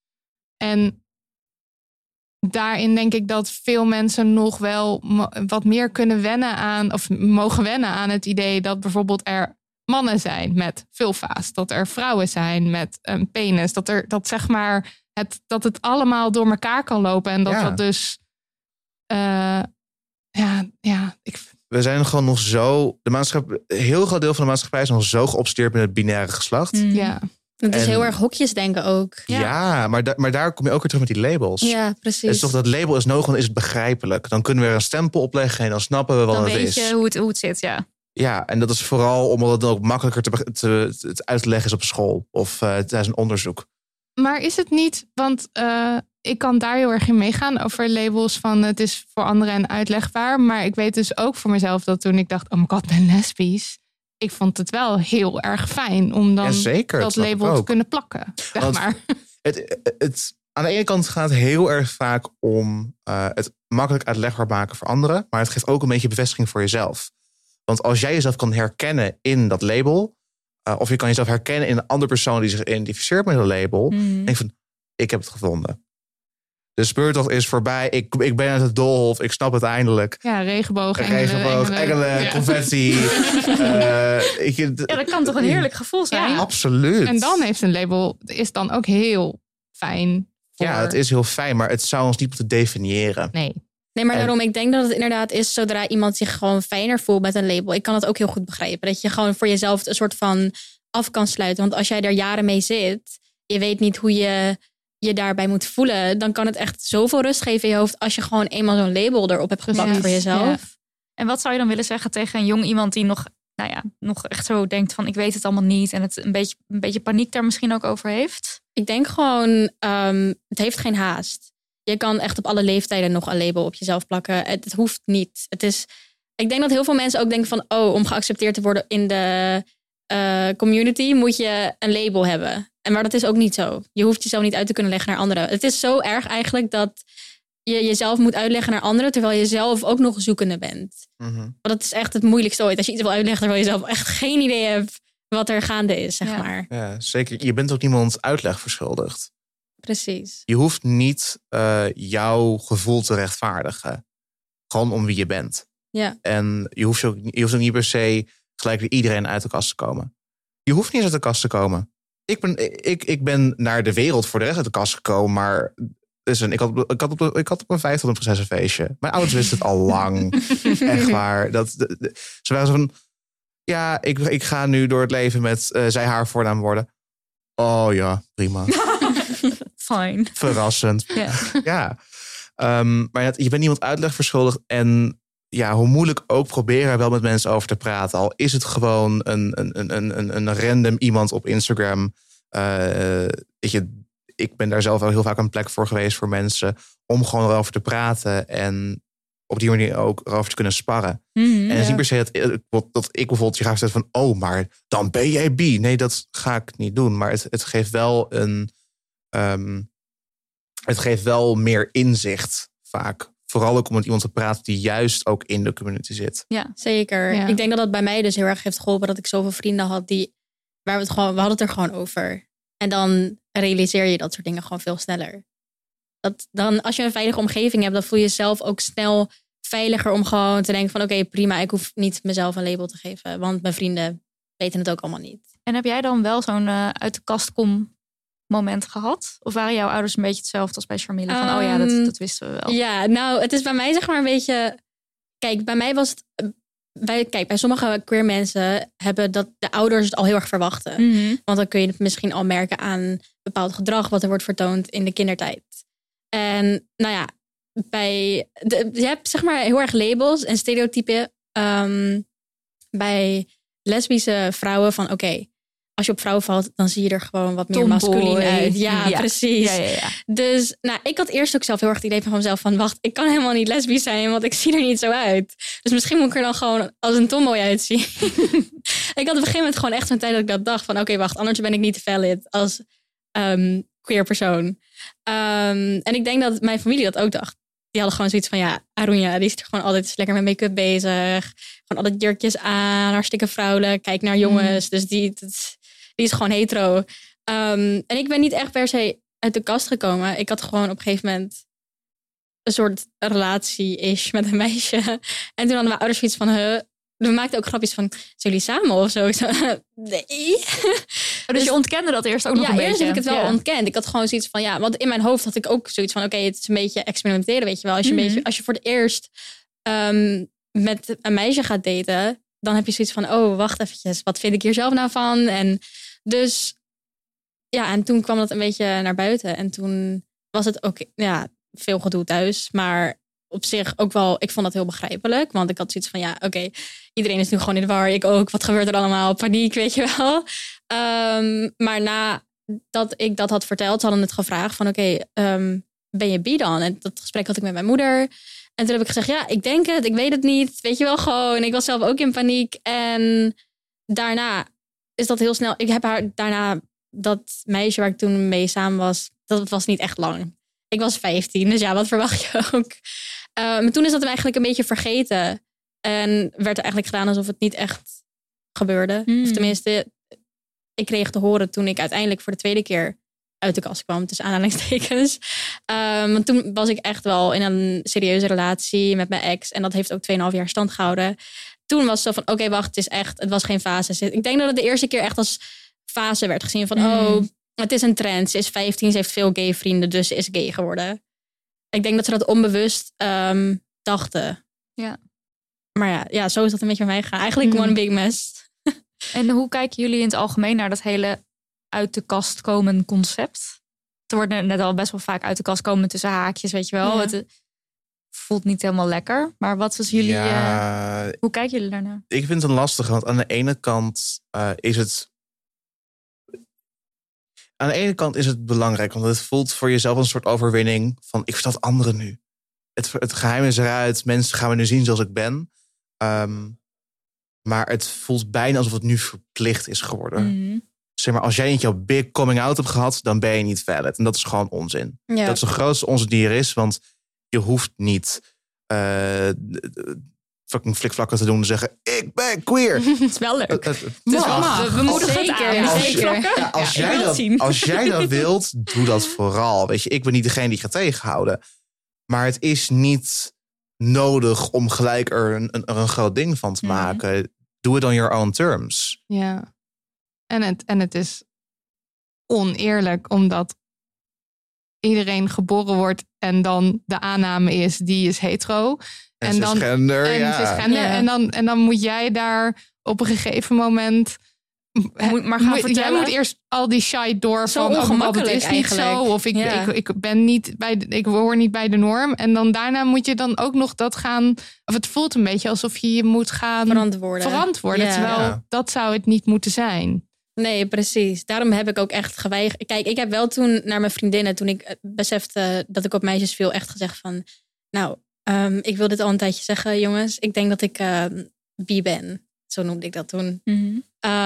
En daarin denk ik dat veel mensen nog wel mo- wat meer kunnen wennen aan, of mogen wennen aan het idee dat bijvoorbeeld er mannen zijn met vulva's, dat er vrouwen zijn met een penis, dat er dat zeg maar het dat het allemaal door elkaar kan lopen en dat Ja. dat dus uh, ja ja ik We zijn gewoon nog zo. De maatschappij, een heel groot deel van de maatschappij is nog zo geobsedeerd met het binaire geslacht. Mhm. ja Het is En- heel erg hokjes denken ook. Ja, maar, da- maar daar kom je ook weer terug met die labels. Ja, precies. Het is toch dat label is nog, is het begrijpelijk. Dan kunnen we er een stempel opleggen en dan snappen we wat Dan het weet is. je hoe het, hoe het zit, ja. Ja, en dat is vooral omdat het dan ook makkelijker te, be- te, te uit te leggen is op school of uh, tijdens een onderzoek. Maar is het niet, want uh, ik kan daar heel erg in meegaan over labels van het is voor anderen uitlegbaar. Maar ik weet dus ook voor mezelf dat toen ik dacht, oh my god, ben lesbisch. Ik vond het wel heel erg fijn om dan ja, zeker, dat label te kunnen plakken. Zeg want maar. Het, het, het, aan de ene kant gaat het heel erg vaak om uh, het makkelijk uitlegbaar maken voor anderen. Maar het geeft ook een beetje bevestiging voor jezelf. Want als jij jezelf kan herkennen in dat label, Uh, of je kan jezelf herkennen in een andere persoon die zich identificeert met een label. Mm. Denk van, ik heb het gevonden. De speurtocht is voorbij. Ik, ik ben uit het doolhof. Ik snap het eindelijk. Ja, regenboog, engelen. Regenboog, engelen, engelen ja. Confetti. uh, ik, ja, dat kan toch een heerlijk gevoel zijn? Ja, absoluut. En dan heeft een label, is dan ook heel fijn. Voor... Ja, het is heel fijn, maar het zou ons niet moeten definiëren. Nee. Nee, maar daarom, ik denk dat het inderdaad is zodra iemand zich gewoon fijner voelt met een label. Ik kan het ook heel goed begrijpen. Dat je gewoon voor jezelf een soort van af kan sluiten. Want als jij er jaren mee zit, je weet niet hoe je je daarbij moet voelen. Dan kan het echt zoveel rust geven in je hoofd als je gewoon eenmaal zo'n label erop hebt geplakt voor jezelf. Ja. En wat zou je dan willen zeggen tegen een jong iemand die nog, nou ja, nog echt zo denkt van ik weet het allemaal niet. En het een beetje, een beetje paniek daar misschien ook over heeft? Ik denk gewoon, um, het heeft geen haast. Je kan echt op alle leeftijden nog een label op jezelf plakken. Het, het hoeft niet. Het is, ik denk dat heel veel mensen ook denken van, oh, om geaccepteerd te worden in de uh, community moet je een label hebben. En maar dat is ook niet zo. Je hoeft jezelf niet uit te kunnen leggen naar anderen. Het is zo erg eigenlijk dat je jezelf moet uitleggen naar anderen, terwijl je zelf ook nog zoekende bent. Mm-hmm. Want dat is echt het moeilijkste ooit. Als je iets wil uitleggen terwijl je zelf echt geen idee hebt wat er gaande is, zeg ja. maar. Ja, zeker. Je bent ook niemand uitleg verschuldigd. Precies. Je hoeft niet uh, jouw gevoel te rechtvaardigen. Gewoon om wie je bent. Ja. En je hoeft ook, je hoeft ook niet per se gelijk weer iedereen uit de kast te komen. Je hoeft niet eens uit de kast te komen. Ik ben, ik, ik ben naar de wereld voor de rest uit de kast gekomen, maar listen, ik, had, ik, had op, ik had op mijn vijfde een prinsessenfeestje. Mijn ouders wisten het al lang. Echt waar. Dat, de, de, ze waren zo van, ja, ik, ik ga nu door het leven met uh, zij haar voornaam worden. Oh ja, prima. Fine. Verrassend. Yeah. Ja. Um, maar je bent niemand uitleg verschuldigd. En ja, hoe moeilijk ook proberen er wel met mensen over te praten. Al is het gewoon een, een, een, een, een random iemand op Instagram. Uh, weet je, ik ben daar zelf wel heel vaak een plek voor geweest voor mensen. Om gewoon erover te praten. En op die manier ook erover te kunnen sparren. Mm-hmm, en het is niet per se dat, dat ik bijvoorbeeld je ga vertellen van, oh, maar dan ben jij bi. Nee, dat ga ik niet doen. Maar het, het geeft wel een... Um, het geeft wel meer inzicht vaak. Vooral ook om met iemand te praten die juist ook in de community zit. Ja, zeker. Ja. Ik denk dat dat bij mij dus heel erg heeft geholpen dat ik zoveel vrienden had die waar we het gewoon, we hadden het er gewoon over. En dan realiseer je dat soort dingen gewoon veel sneller. Dat dan, als je een veilige omgeving hebt, dan voel je jezelf ook snel veiliger om gewoon te denken van oké, okay, prima, ik hoef niet mezelf een label te geven, want mijn vrienden weten het ook allemaal niet. En heb jij dan wel zo'n uh, uit de kast kom moment gehad? Of waren jouw ouders een beetje hetzelfde als bij Sharmila? Van, um, oh ja, dat, dat wisten we wel. Ja, nou, het is bij mij zeg maar een beetje... Kijk, bij mij was het... Bij, kijk, bij sommige queer mensen hebben dat de ouders het al heel erg verwachten. Mm-hmm. Want dan kun je het misschien al merken aan bepaald gedrag wat er wordt vertoond in de kindertijd. En nou ja, bij... De, je hebt zeg maar heel erg labels en stereotypen um, bij lesbische vrouwen van oké, okay, als je op vrouwen valt, dan zie je er gewoon wat meer masculien uit. Ja, ja. precies. Ja, ja, ja. Dus nou, ik had eerst ook zelf heel erg het idee van mezelf van wacht, ik kan helemaal niet lesbisch zijn, want ik zie er niet zo uit. Dus misschien moet ik er dan gewoon als een tomboy uitzien. Ik had op een gegeven moment gewoon echt een tijd dat ik dat dacht van oké, okay, wacht, anders ben ik niet valid als um, queer persoon. Um, en ik denk dat mijn familie dat ook dacht. Die hadden gewoon zoiets van ja, Arunya, die is er gewoon altijd lekker met make-up bezig. Gewoon altijd jurkjes aan, hartstikke vrouwelijk. Kijk naar jongens, mm. dus die... Dat, Die is gewoon hetero. Um, en ik ben niet echt per se uit de kast gekomen. Ik had gewoon op een gegeven moment een soort relatie-ish met een meisje. En toen hadden mijn ouders zoiets van... Huh, we maakten ook grapjes van, zijn jullie samen of zo? Ik zo nee. Dus, dus je ontkende dat eerst ook nog ja, een beetje? Ja, eerst heb ik het wel ja. ontkend. Ik had gewoon zoiets van, ja... Want in mijn hoofd had ik ook zoiets van... Oké, okay, het is een beetje experimenteren, weet je wel. Als je, mm-hmm. een beetje, als je voor het eerst um, met een meisje gaat daten... dan heb je zoiets van, oh, wacht eventjes. Wat vind ik hier zelf nou van? En dus, ja, en toen kwam dat een beetje naar buiten. En toen was het ook, ja, veel gedoe thuis. Maar op zich ook wel, ik vond dat heel begrijpelijk. Want ik had zoiets van, ja, oké, okay, iedereen is nu gewoon in de war. Ik ook, wat gebeurt er allemaal? Paniek, weet je wel. Um, maar na dat ik dat had verteld, ze hadden het gevraagd van oké, okay, um, ben je bi dan? En dat gesprek had ik met mijn moeder. En toen heb ik gezegd, ja, ik denk het, ik weet het niet. Weet je wel, gewoon. Ik was zelf ook in paniek. En daarna is dat heel snel. Ik heb haar daarna, dat meisje waar ik toen mee samen was, dat was niet echt lang. Ik was vijftien, dus ja, wat verwacht je ook? Uh, maar toen is dat hem eigenlijk een beetje vergeten. En werd er eigenlijk gedaan alsof het niet echt gebeurde. Mm. Of tenminste, ik kreeg te horen toen ik uiteindelijk voor de tweede keer uit de kast kwam, tussen aanhalingstekens. Um, want toen was ik echt wel in een serieuze relatie met mijn ex. En dat heeft ook tweeënhalf jaar stand gehouden. Toen was het zo van, oké, okay, wacht, het is echt, het was geen fase. Ik denk dat het de eerste keer echt als fase werd gezien. Van, mm. oh, het is een trend. Ze is vijftien, ze heeft veel gay vrienden, dus ze is gay geworden. Ik denk dat ze dat onbewust um, dachten. Ja. Maar ja, ja, zo is dat een beetje bij mij gegaan. Eigenlijk mm. one big mess. En hoe kijken jullie in het algemeen naar dat hele uit de kast komen concept? Er wordt net al best wel vaak uit de kast komen tussen haakjes, weet je wel. Ja. Het voelt niet helemaal lekker. Maar wat was jullie... Ja, uh, hoe kijken jullie daarnaar? Ik vind het lastig, want aan de ene kant uh, is het... Aan de ene kant is het belangrijk, want het voelt voor jezelf een soort overwinning van ik vertel anderen nu. Het, het geheim is eruit, mensen gaan me nu zien zoals ik ben. Um, maar het voelt bijna alsof het nu verplicht is geworden. Mm-hmm. Zeg maar, als jij niet jouw big coming out hebt gehad, dan ben je niet valid. En dat is gewoon onzin. Ja. Dat is de grootste onzin die er is, want je hoeft niet uh, fucking flikvlakken te doen en zeggen, ik ben queer. Het is wel leuk. Het, het, het is wel, we, we moeten het aan. Als, zeker. Ja, als, ja, jij dat, als jij dat wilt, doe dat vooral. Weet je, ik ben niet degene die gaat tegenhouden. Maar het is niet nodig om gelijk er een, een, er een groot ding van te maken. Mm. Doe it on your own terms. Ja. En het, en het is oneerlijk, omdat iedereen geboren wordt en dan de aanname is, die is hetero. En, en dan gender, en ja. cisgender. Ja. En, dan, en dan moet jij daar op een gegeven moment... Moet maar gaan vertellen. Jij moet eerst al die shit door zo van ongemakkelijk oh, het is niet eigenlijk. zo. Of ik, ja. ik, ik, ik ben niet bij de, ik hoor niet bij de norm. En dan daarna moet je dan ook nog dat gaan. Of het voelt een beetje alsof je je moet gaan verantwoorden. verantwoorden Ja. Terwijl Ja. dat zou het niet moeten zijn. Nee, precies. Daarom heb ik ook echt geweigerd. Kijk, ik heb wel toen naar mijn vriendinnen, toen ik besefte dat ik op meisjes viel, echt gezegd van, nou, um, ik wil dit al een tijdje zeggen, jongens. Ik denk dat ik uh, bi ben. Zo noemde ik dat toen. Mm-hmm.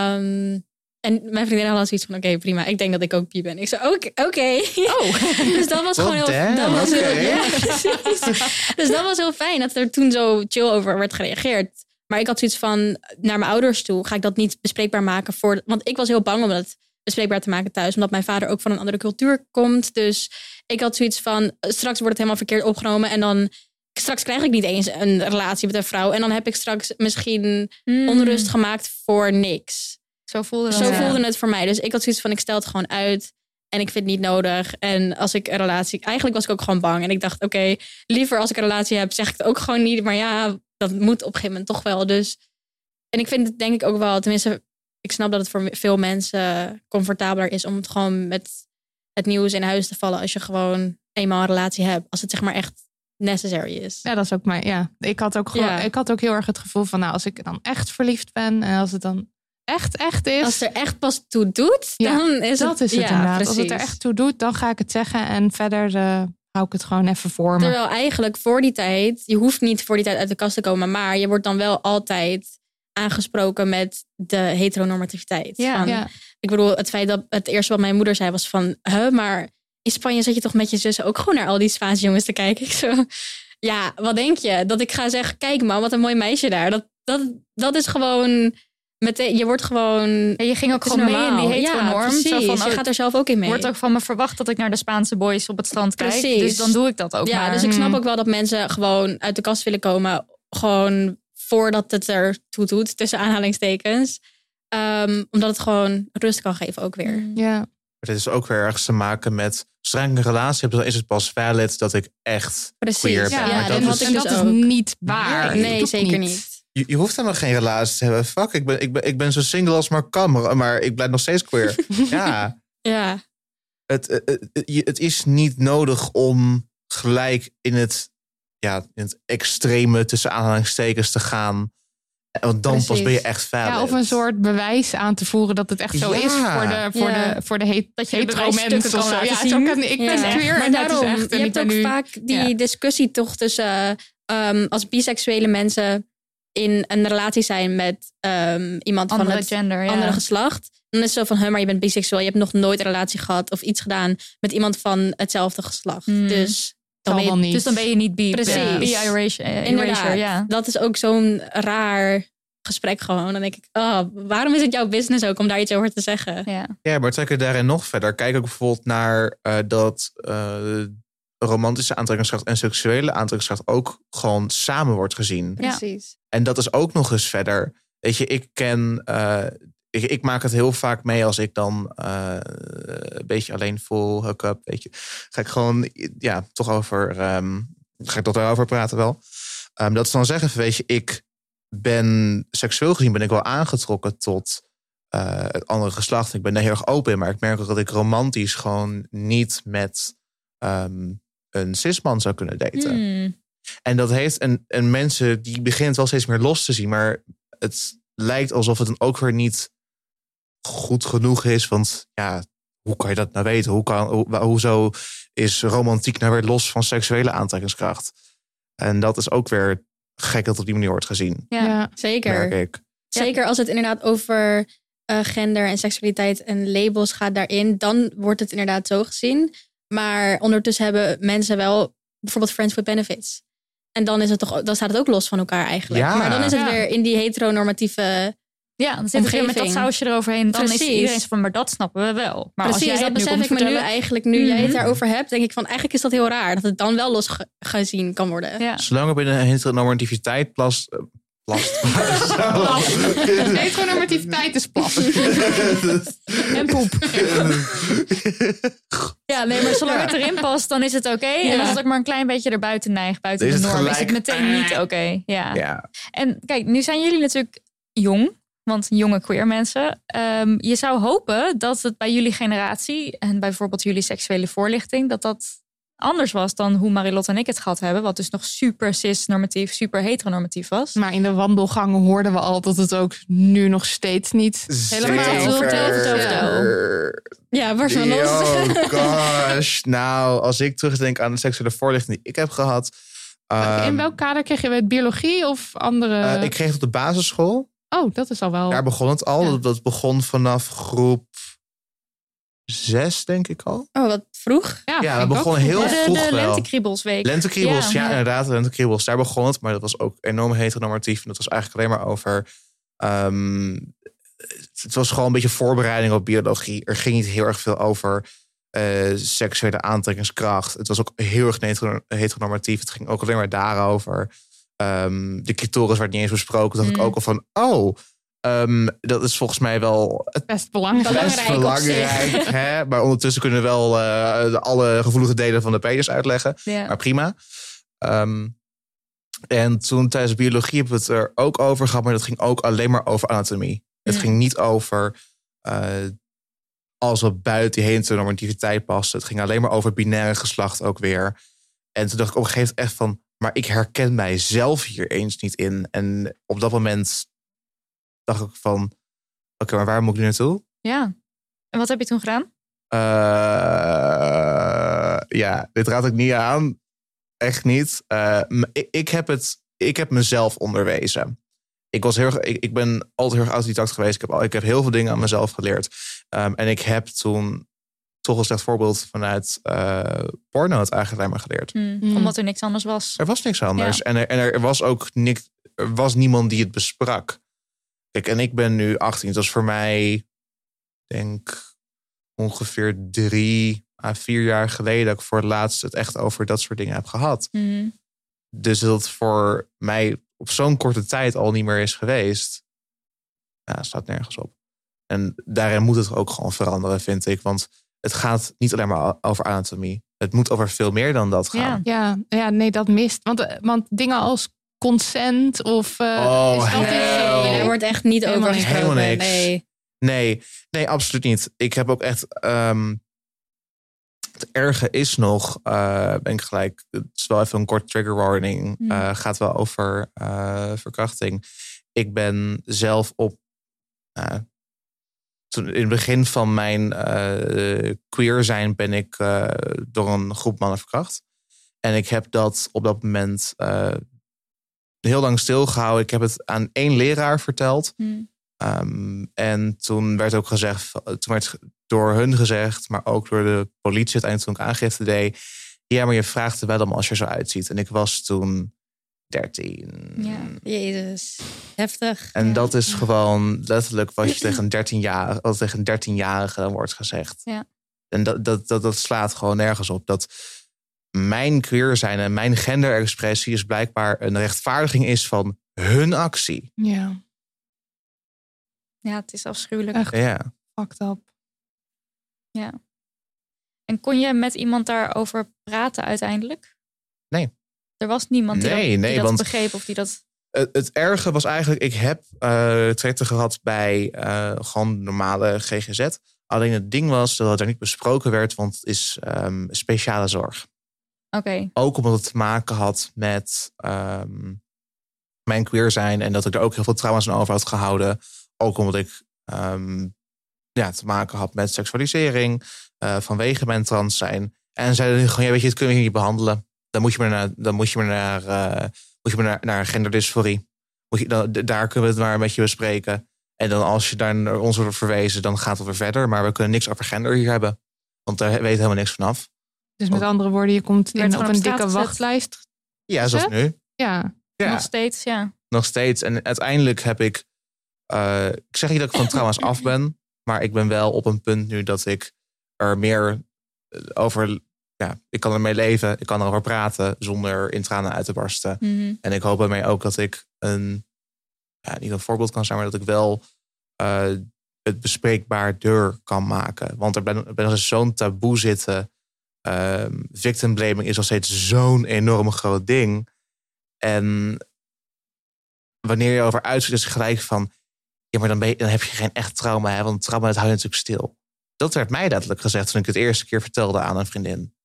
Um, en mijn vriendin had zoiets van, oké, okay, prima. Ik denk dat ik ook bi ben. Ik zei, oké. Okay, okay. Oh. Dus dat was gewoon heel... Damn, dat was okay. heel ja, precies. Dus dat was heel fijn dat er toen zo chill over werd gereageerd. Maar ik had zoiets van, naar mijn ouders toe ga ik dat niet bespreekbaar maken. voor. Want ik was heel bang om het bespreekbaar te maken thuis. Omdat mijn vader ook van een andere cultuur komt. Dus ik had zoiets van, straks wordt het helemaal verkeerd opgenomen. En dan, straks krijg ik niet eens een relatie met een vrouw. En dan heb ik straks misschien mm. onrust gemaakt voor niks. Zo voelde het. Zo voelde het voor mij. Dus ik had zoiets van, ik stel het gewoon uit. En ik vind het niet nodig. En als ik een relatie... Eigenlijk was ik ook gewoon bang. En ik dacht, oké, okay, liever als ik een relatie heb, zeg ik het ook gewoon niet. Maar ja, dat moet op een gegeven moment toch wel. Dus, en ik vind het denk ik ook wel... Tenminste, ik snap dat het voor veel mensen comfortabeler is om het gewoon met het nieuws in huis te vallen. Als je gewoon eenmaal een relatie hebt. Als het zeg maar echt necessary is. Ja, dat is ook mijn... Ja, ik had ook, gewoon, ja. ik had ook heel erg het gevoel van, nou, als ik dan echt verliefd ben en als het dan echt, echt is. Als het er echt pas toe doet, ja, dan is dat het... is het ja, inderdaad. precies. Als het er echt toe doet, dan ga ik het zeggen. En verder uh, hou ik het gewoon even voor me. Terwijl eigenlijk voor die tijd, je hoeft niet voor die tijd uit de kast te komen, maar je wordt dan wel altijd aangesproken met de heteronormativiteit. Ja, van, ja. Ik bedoel, het feit dat het eerste wat mijn moeder zei was van, huh, maar in Spanje zat je toch met je zussen ook gewoon naar al die Spaanse jongens te kijken? Ik zo, ja, wat denk je? Dat ik ga zeggen, kijk man, wat een mooi meisje daar. Dat, dat, dat is gewoon... Meteen, je wordt gewoon... En je ging ook gewoon normaal. mee in die heteronorm. Ja, zo van, je gaat er zelf ook in mee. Wordt ook van me verwacht dat ik naar de Spaanse boys op het strand kijk. Precies. Dus dan doe ik dat ook ja, maar. Dus ik snap ook wel dat mensen gewoon uit de kast willen komen. Gewoon voordat het er toe doet, tussen aanhalingstekens. Um, omdat het gewoon rust kan geven ook weer. Ja. Het is ook weer ergens te maken met... Zodra ik een relatie heb, dan is het pas valid dat ik echt Precies. queer ben. Ja, maar ja, dat en is, dat, en dus dat is ook. niet waar. Nee, Doe zeker niet. niet. Je, je hoeft helemaal geen relatie te hebben. Fuck, ik ben, ik ben, ik ben zo single als maar kan. Maar, maar ik blijf nog steeds queer. Ja. Ja. Het, het, het, het is niet nodig om gelijk in het, ja, in het extreme tussen aanhalingstekens te gaan. Want dan Precies. pas ben je echt valid. Ja, of een soort bewijs aan te voeren dat het echt zo Ja. is voor de, voor Ja. de, voor de het, Dat je de hetero bewijsstukken mensen kan of zo. laten Ja, zien. zo kan, ik ben Ja. queer Maar en dat is daarom, echt. En je ik hebt ben ook nu, vaak die ja. discussie toch tussen um, als biseksuele mensen in een relatie zijn met um, iemand Andere van het gender, ja. andere geslacht. Dan is het zo van, huh, maar je bent biseksueel. Je hebt nog nooit een relatie gehad of iets gedaan met iemand van hetzelfde geslacht. Hmm. Dus dan Zal ben je, wel niet. Dus dan ben je niet bi. Precies. Ja. Bi-erasure, eh, inderdaad, erasure, ja. dat is ook zo'n raar gesprek gewoon. Dan denk ik, oh, waarom is het jouw business ook om daar iets over te zeggen? Ja. Ja, maar trek het daarin nog verder. Kijk ook bijvoorbeeld naar uh, dat uh, romantische aantrekkingskracht en seksuele aantrekkingskracht ook gewoon samen wordt gezien. Ja. Precies. En dat is ook nog eens verder. Weet je, ik ken... Uh, ik, ik maak het heel vaak mee als ik dan uh, een beetje alleen voel, hook-up, weet je. Ga ik gewoon, ja, toch over... Um, ga ik toch daarover praten wel. Um, dat is dan zeggen, weet je, ik ben seksueel gezien ben ik wel aangetrokken tot uh, het andere geslacht. Ik ben daar heel erg open in, maar ik merk ook dat ik romantisch gewoon niet met um, een cisman zou kunnen daten. Hmm. En dat heeft een, een mensen die begint wel steeds meer los te zien, maar het lijkt alsof het dan ook weer niet goed genoeg is. Want ja, hoe kan je dat nou weten? Hoe kan, hoe, hoezo is romantiek nou weer los van seksuele aantrekkingskracht? En dat is ook weer gek dat het op die manier wordt gezien. Ja. Ja. Zeker. Merk ik. Zeker als het inderdaad over uh, gender en seksualiteit en labels gaat daarin, dan wordt het inderdaad zo gezien. Maar ondertussen hebben mensen wel bijvoorbeeld friends with benefits. En dan is het toch, dan staat het ook los van elkaar eigenlijk. Ja. Maar dan is het Ja. weer in die heteronormatieve. Ja, dan zit het weer met dat Omgeving. sausje eroverheen. Dan Precies. is iedereen zo van, maar dat snappen we wel. Maar Precies, als jij dat het nu besef komt ik me nu vertellen- eigenlijk. Nu jij het Mhm. daarover hebt, denk ik van eigenlijk is dat heel raar. Dat het dan wel los ge- gezien kan worden. Ja. Zolang er binnen heteronormativiteit plast... Uh, plast. Heteronormativiteit is plat. En poep. Ja, nee, maar zolang het erin past, dan is het oké. Okay. En als het ook maar een klein beetje erbuiten neigt, buiten Is de het norm, is gelijk- het meteen niet oké. Okay. Ja. Ja. En kijk, nu zijn jullie natuurlijk jong, want jonge queer mensen. Um, je zou hopen dat het bij jullie generatie en bijvoorbeeld jullie seksuele voorlichting, dat dat anders was dan hoe Marilotte en ik het gehad hebben. Wat dus nog super cis-normatief, super heteronormatief was. Maar in de wandelgangen hoorden we al dat het ook nu nog steeds niet helemaal Zeker. zo is. Ja, waar is los? Oh gosh. Nou, als ik terugdenk aan de seksuele voorlichting die ik heb gehad. Um, In welk kader kreeg je het? Biologie of andere? uh, ik kreeg het op de basisschool. Oh, dat is al wel. Daar begon het al. Ja. Dat, dat begon vanaf groep zes, denk ik al. Oh, wat vroeg. Ja, Ja, vind dat ik begon ook heel goed. de, vroeg de wel. lentekriebelsweek. Lentekriebels, ja, Ja, ja. inderdaad. Lentekriebels, daar begon het. Maar dat was ook enorm heteronormatief. En dat was eigenlijk alleen maar over... Um, het was gewoon een beetje voorbereiding op biologie. Er ging niet heel erg veel over uh, seksuele aantrekkingskracht. Het was ook heel erg heteronormatief. Het ging ook alleen maar daarover. Um, de clitoris werd niet eens besproken. Dat Mm. ik ook al van, oh... Um, dat is volgens mij wel het Best belangrijk. best Belangrijk op belangrijk. Hè? Maar ondertussen kunnen we wel uh, de, alle gevoelige delen van de penis uitleggen. Ja. Maar prima. Um, en toen tijdens biologie hebben we het er ook over gehad. Maar dat ging ook alleen maar over anatomie. Het Mm. ging niet over uh, alles wat buiten die heteronormativiteit paste. Het ging alleen maar over het binaire geslacht ook weer. En toen dacht ik op een gegeven moment echt van... maar ik herken mijzelf hier eens niet in. En op dat moment dacht ik van... oké, okay, maar waar moet ik nu naartoe? Ja. En wat heb je toen gedaan? Uh, ja, dit raad ik niet aan. Echt niet. Uh, ik, ik, heb het, ik heb mezelf onderwezen. Ik, was heel, ik, ik ben altijd heel erg autodidact geweest. Ik heb, al, ik heb heel veel dingen aan mezelf geleerd. Um, en ik heb toen toch een slecht voorbeeld vanuit uh, porno het eigenlijk alleen maar geleerd. Hmm. Hmm. Omdat er niks anders was. Er was niks anders. Ja. En, er, en er was ook niks, er was niemand die het besprak. Kijk, en ik ben nu achttien. Dat is voor mij, denk ongeveer drie à vier jaar geleden dat ik voor het laatst het echt over dat soort dingen heb gehad. Hmm. Dus dat het voor mij op zo'n korte tijd al niet meer is geweest, ja, staat nergens op. En daarin moet het ook gewoon veranderen, vind ik. Want het gaat niet alleen maar over anatomie. Het moet over veel meer dan dat gaan. Ja, ja, nee, dat mist. Want, eh, want dingen als consent of... Uh, Oh, is dat hell. iets- Nee, er wordt echt niet Helemaal over niks. gesproken. Helemaal niks. Nee. Nee, nee, absoluut niet. Ik heb ook echt... Um, het erge is nog, uh, ben ik gelijk... Het is wel even een kort trigger warning. Hmm. Uh, gaat wel over uh, verkrachting. ik ben zelf op... Uh, toen in het begin van mijn uh, queer zijn ben ik uh, door een groep mannen verkracht. En ik heb dat op dat moment uh, heel lang stilgehouden. Ik heb het aan één leraar verteld. Hmm. Um, en toen werd ook gezegd, toen werd door hun gezegd, maar ook door de politie uiteindelijk toen ik aangifte deed. Ja, maar je vraagt er wel om als je zo uitziet. En ik was toen dertien. Ja, jezus. Heftig. En ja. dat is gewoon letterlijk wat je tegen een dertienjarige, wat tegen een dertienjarige dan wordt gezegd. Ja. En dat, dat, dat, dat slaat gewoon nergens op. Dat mijn queer zijn en mijn genderexpressie is blijkbaar een rechtvaardiging is van hun actie. Ja. Ja, het is afschuwelijk. Echt ja. fucked up. Ja. En kon je met iemand daarover praten uiteindelijk? Nee. Er was niemand die nee, dat, nee, die dat want begreep of die dat... Het, het erge was eigenlijk, ik heb uh, trajecten gehad bij uh, gewoon normale G G Z. Alleen het ding was dat het er niet besproken werd, want het is um, speciale zorg. Oké. Okay. Ook omdat het te maken had met um, mijn queer zijn en dat ik er ook heel veel trauma's aan over had gehouden. Ook omdat ik um, ja, te maken had met seksualisering uh, vanwege mijn trans zijn. En zeiden gewoon, ja, weet je, dit kunnen we hier niet behandelen. Dan moet je maar naar, dan moet je maar naar, uh, moet je maar naar, naar genderdysforie. Moet je, dan, daar kunnen we het maar met je bespreken. En dan als je daar naar ons wordt verwezen, dan gaat het weer verder. Maar we kunnen niks over gender hier hebben. Want daar weet helemaal niks vanaf. Dus met andere woorden, je komt in, op een dikke gezet. wachtlijst. Ja, zoals nu. Ja. ja. Nog steeds, ja. Nog steeds. En uiteindelijk heb ik... Uh, ik zeg niet dat ik van trauma's af ben. Maar ik ben wel op een punt nu dat ik er meer over... Ja, ik kan ermee leven. Ik kan erover praten zonder in tranen uit te barsten. Mm-hmm. En ik hoop daarmee ook dat ik een... Ja, niet een voorbeeld kan zijn, maar dat ik wel uh, het bespreekbaar deur kan maken. Want er ben, ben zo'n taboe zitten. Uh, victim blaming is nog steeds zo'n enorm groot ding. En wanneer je over uitspreekt, is het gelijk van... Ja, maar dan, ben je, dan heb je geen echt trauma. Hè? Want trauma, dat hou je natuurlijk stil. Dat werd mij letterlijk gezegd toen ik het eerste keer vertelde aan een vriendin.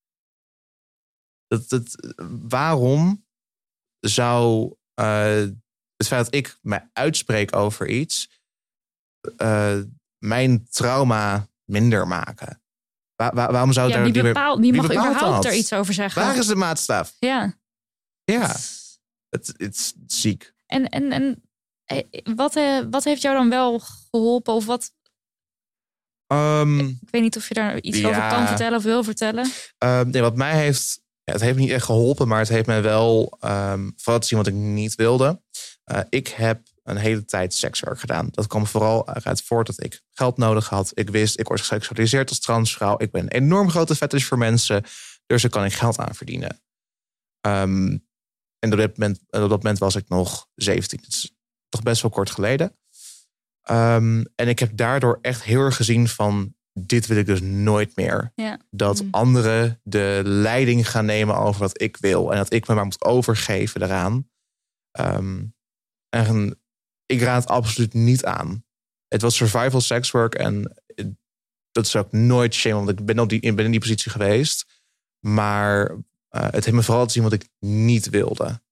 Dat, dat, waarom zou uh, het feit dat ik mij uitspreek over iets... Uh, mijn trauma minder maken? Waar, waar, waarom zou ja, daar... Wie, bepaalt, wie, wie mag bepaalt überhaupt dat? er iets over zeggen? Waar is de maatstaf? Ja. Ja, het, het is ziek. En, en, en wat, wat heeft jou dan wel geholpen? Of wat... Um, ik weet niet of je daar iets ja. over kan vertellen of wil vertellen. Um, nee, wat mij heeft... Ja, het heeft me niet echt geholpen, maar het heeft mij wel... Um, vooral te zien wat ik niet wilde. Uh, ik heb een hele tijd sekswerk gedaan. Dat kwam vooral uit voort dat ik geld nodig had. Ik wist, ik word geseksualiseerd als transvrouw. Ik ben een enorm grote fetish voor mensen. Dus daar kan ik geld aan verdienen. Um, en op dat, moment, op dat moment was ik nog zeventien. Dat is toch best wel kort geleden. Um, en ik heb daardoor echt heel erg gezien van... dit wil ik dus nooit meer. Ja. Dat mm. anderen de leiding gaan nemen over wat ik wil. En dat ik me maar moet overgeven daaraan. Um, en ik raad het absoluut niet aan. Het was survival sex work. En dat zou ik nooit shame. Want ik ben, op die, ik ben in die positie geweest. Maar uh, het heeft me vooral te zien wat ik niet wilde.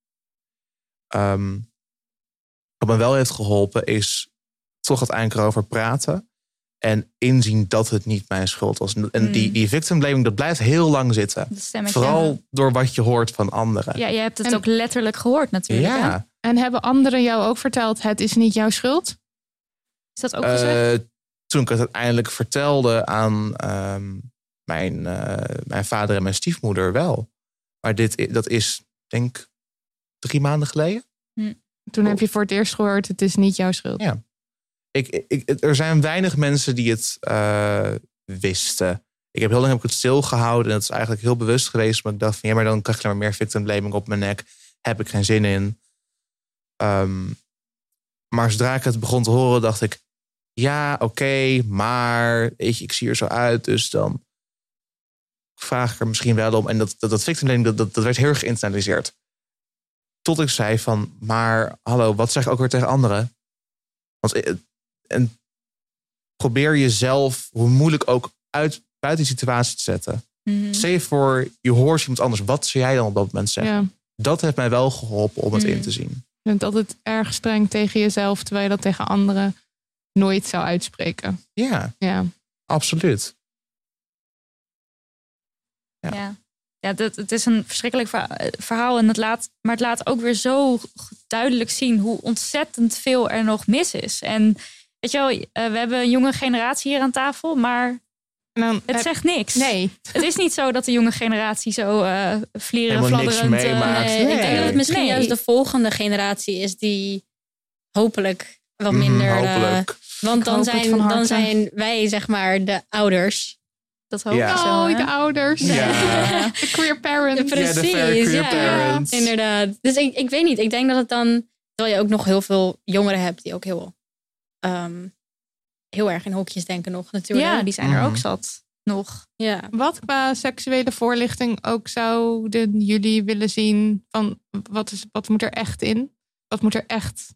Um, wat me wel heeft geholpen is... toch uiteindelijk erover praten. En inzien dat het niet mijn schuld was. En mm. die, die victim blaming, dat blijft heel lang zitten. Vooral ja. door wat je hoort van anderen. Ja, je hebt het en, ook letterlijk gehoord natuurlijk. Ja. Hè? En hebben anderen jou ook verteld, het is niet jouw schuld? Is dat ook uh, gezegd? Toen ik het uiteindelijk vertelde aan um, mijn, uh, mijn vader en mijn stiefmoeder wel. Maar dit, dat is, denk drie maanden geleden. Hm. Toen heb je voor het eerst gehoord, het is niet jouw schuld. Ja. Ik, ik, er zijn weinig mensen die het uh, wisten. Ik heb heel lang heb ik het stilgehouden. En dat is eigenlijk heel bewust geweest. Maar ik dacht van ja, maar dan krijg je maar meer victim blaming op mijn nek. Heb ik geen zin in. Um, maar zodra ik het begon te horen, dacht ik... Ja, oké, okay, maar weet je, ik zie er zo uit. Dus dan vraag ik er misschien wel om. En dat, dat, dat victim blaming, dat, dat, dat werd heel erg geïnternaliseerd. Tot ik zei van, maar hallo, wat zeg ik ook weer tegen anderen? Want... En probeer jezelf, hoe moeilijk ook, uit, buiten die situatie te zetten. Mm-hmm. Stel je voor, je hoort iemand anders. Wat zou jij dan op dat moment zeggen? Ja. Dat heeft mij wel geholpen om het mm. in te zien. Je bent altijd erg streng tegen jezelf, terwijl je dat tegen anderen nooit zou uitspreken. Ja, Ja, absoluut. Ja. Ja, ja dat, het is een verschrikkelijk verha- verhaal. En het laat, maar het laat ook weer zo duidelijk zien hoe ontzettend veel er nog mis is. En weet je wel, uh, we hebben een jonge generatie hier aan tafel, maar en dan, het heb- zegt niks. Nee. Het is niet zo dat de jonge generatie zo uh, vlieren, Helemaal niks fladderend... uh, meemaakt. Nee, Nee. Ik denk dat het misschien Nee. juist de volgende generatie is die hopelijk wat Mhm, minder... uh, hopelijk. want Ik dan hoop het zijn, van dan harte. zijn wij, zeg maar, de ouders. Dat hoop Ja. ik zo. Oh, hè? de ouders. Ja. De queer parents. Precies, Ja, de very queer ja, parents. inderdaad. Dus ik, ik weet niet, ik denk dat het dan... Terwijl je ook nog heel veel jongeren hebt die ook heel, um, heel erg in hokjes denken nog natuurlijk. Ja, die zijn er ook Mhm. zat nog. Ja. Wat qua seksuele voorlichting ook zouden jullie willen zien? Van wat, is, wat moet er echt in? Wat moet er echt...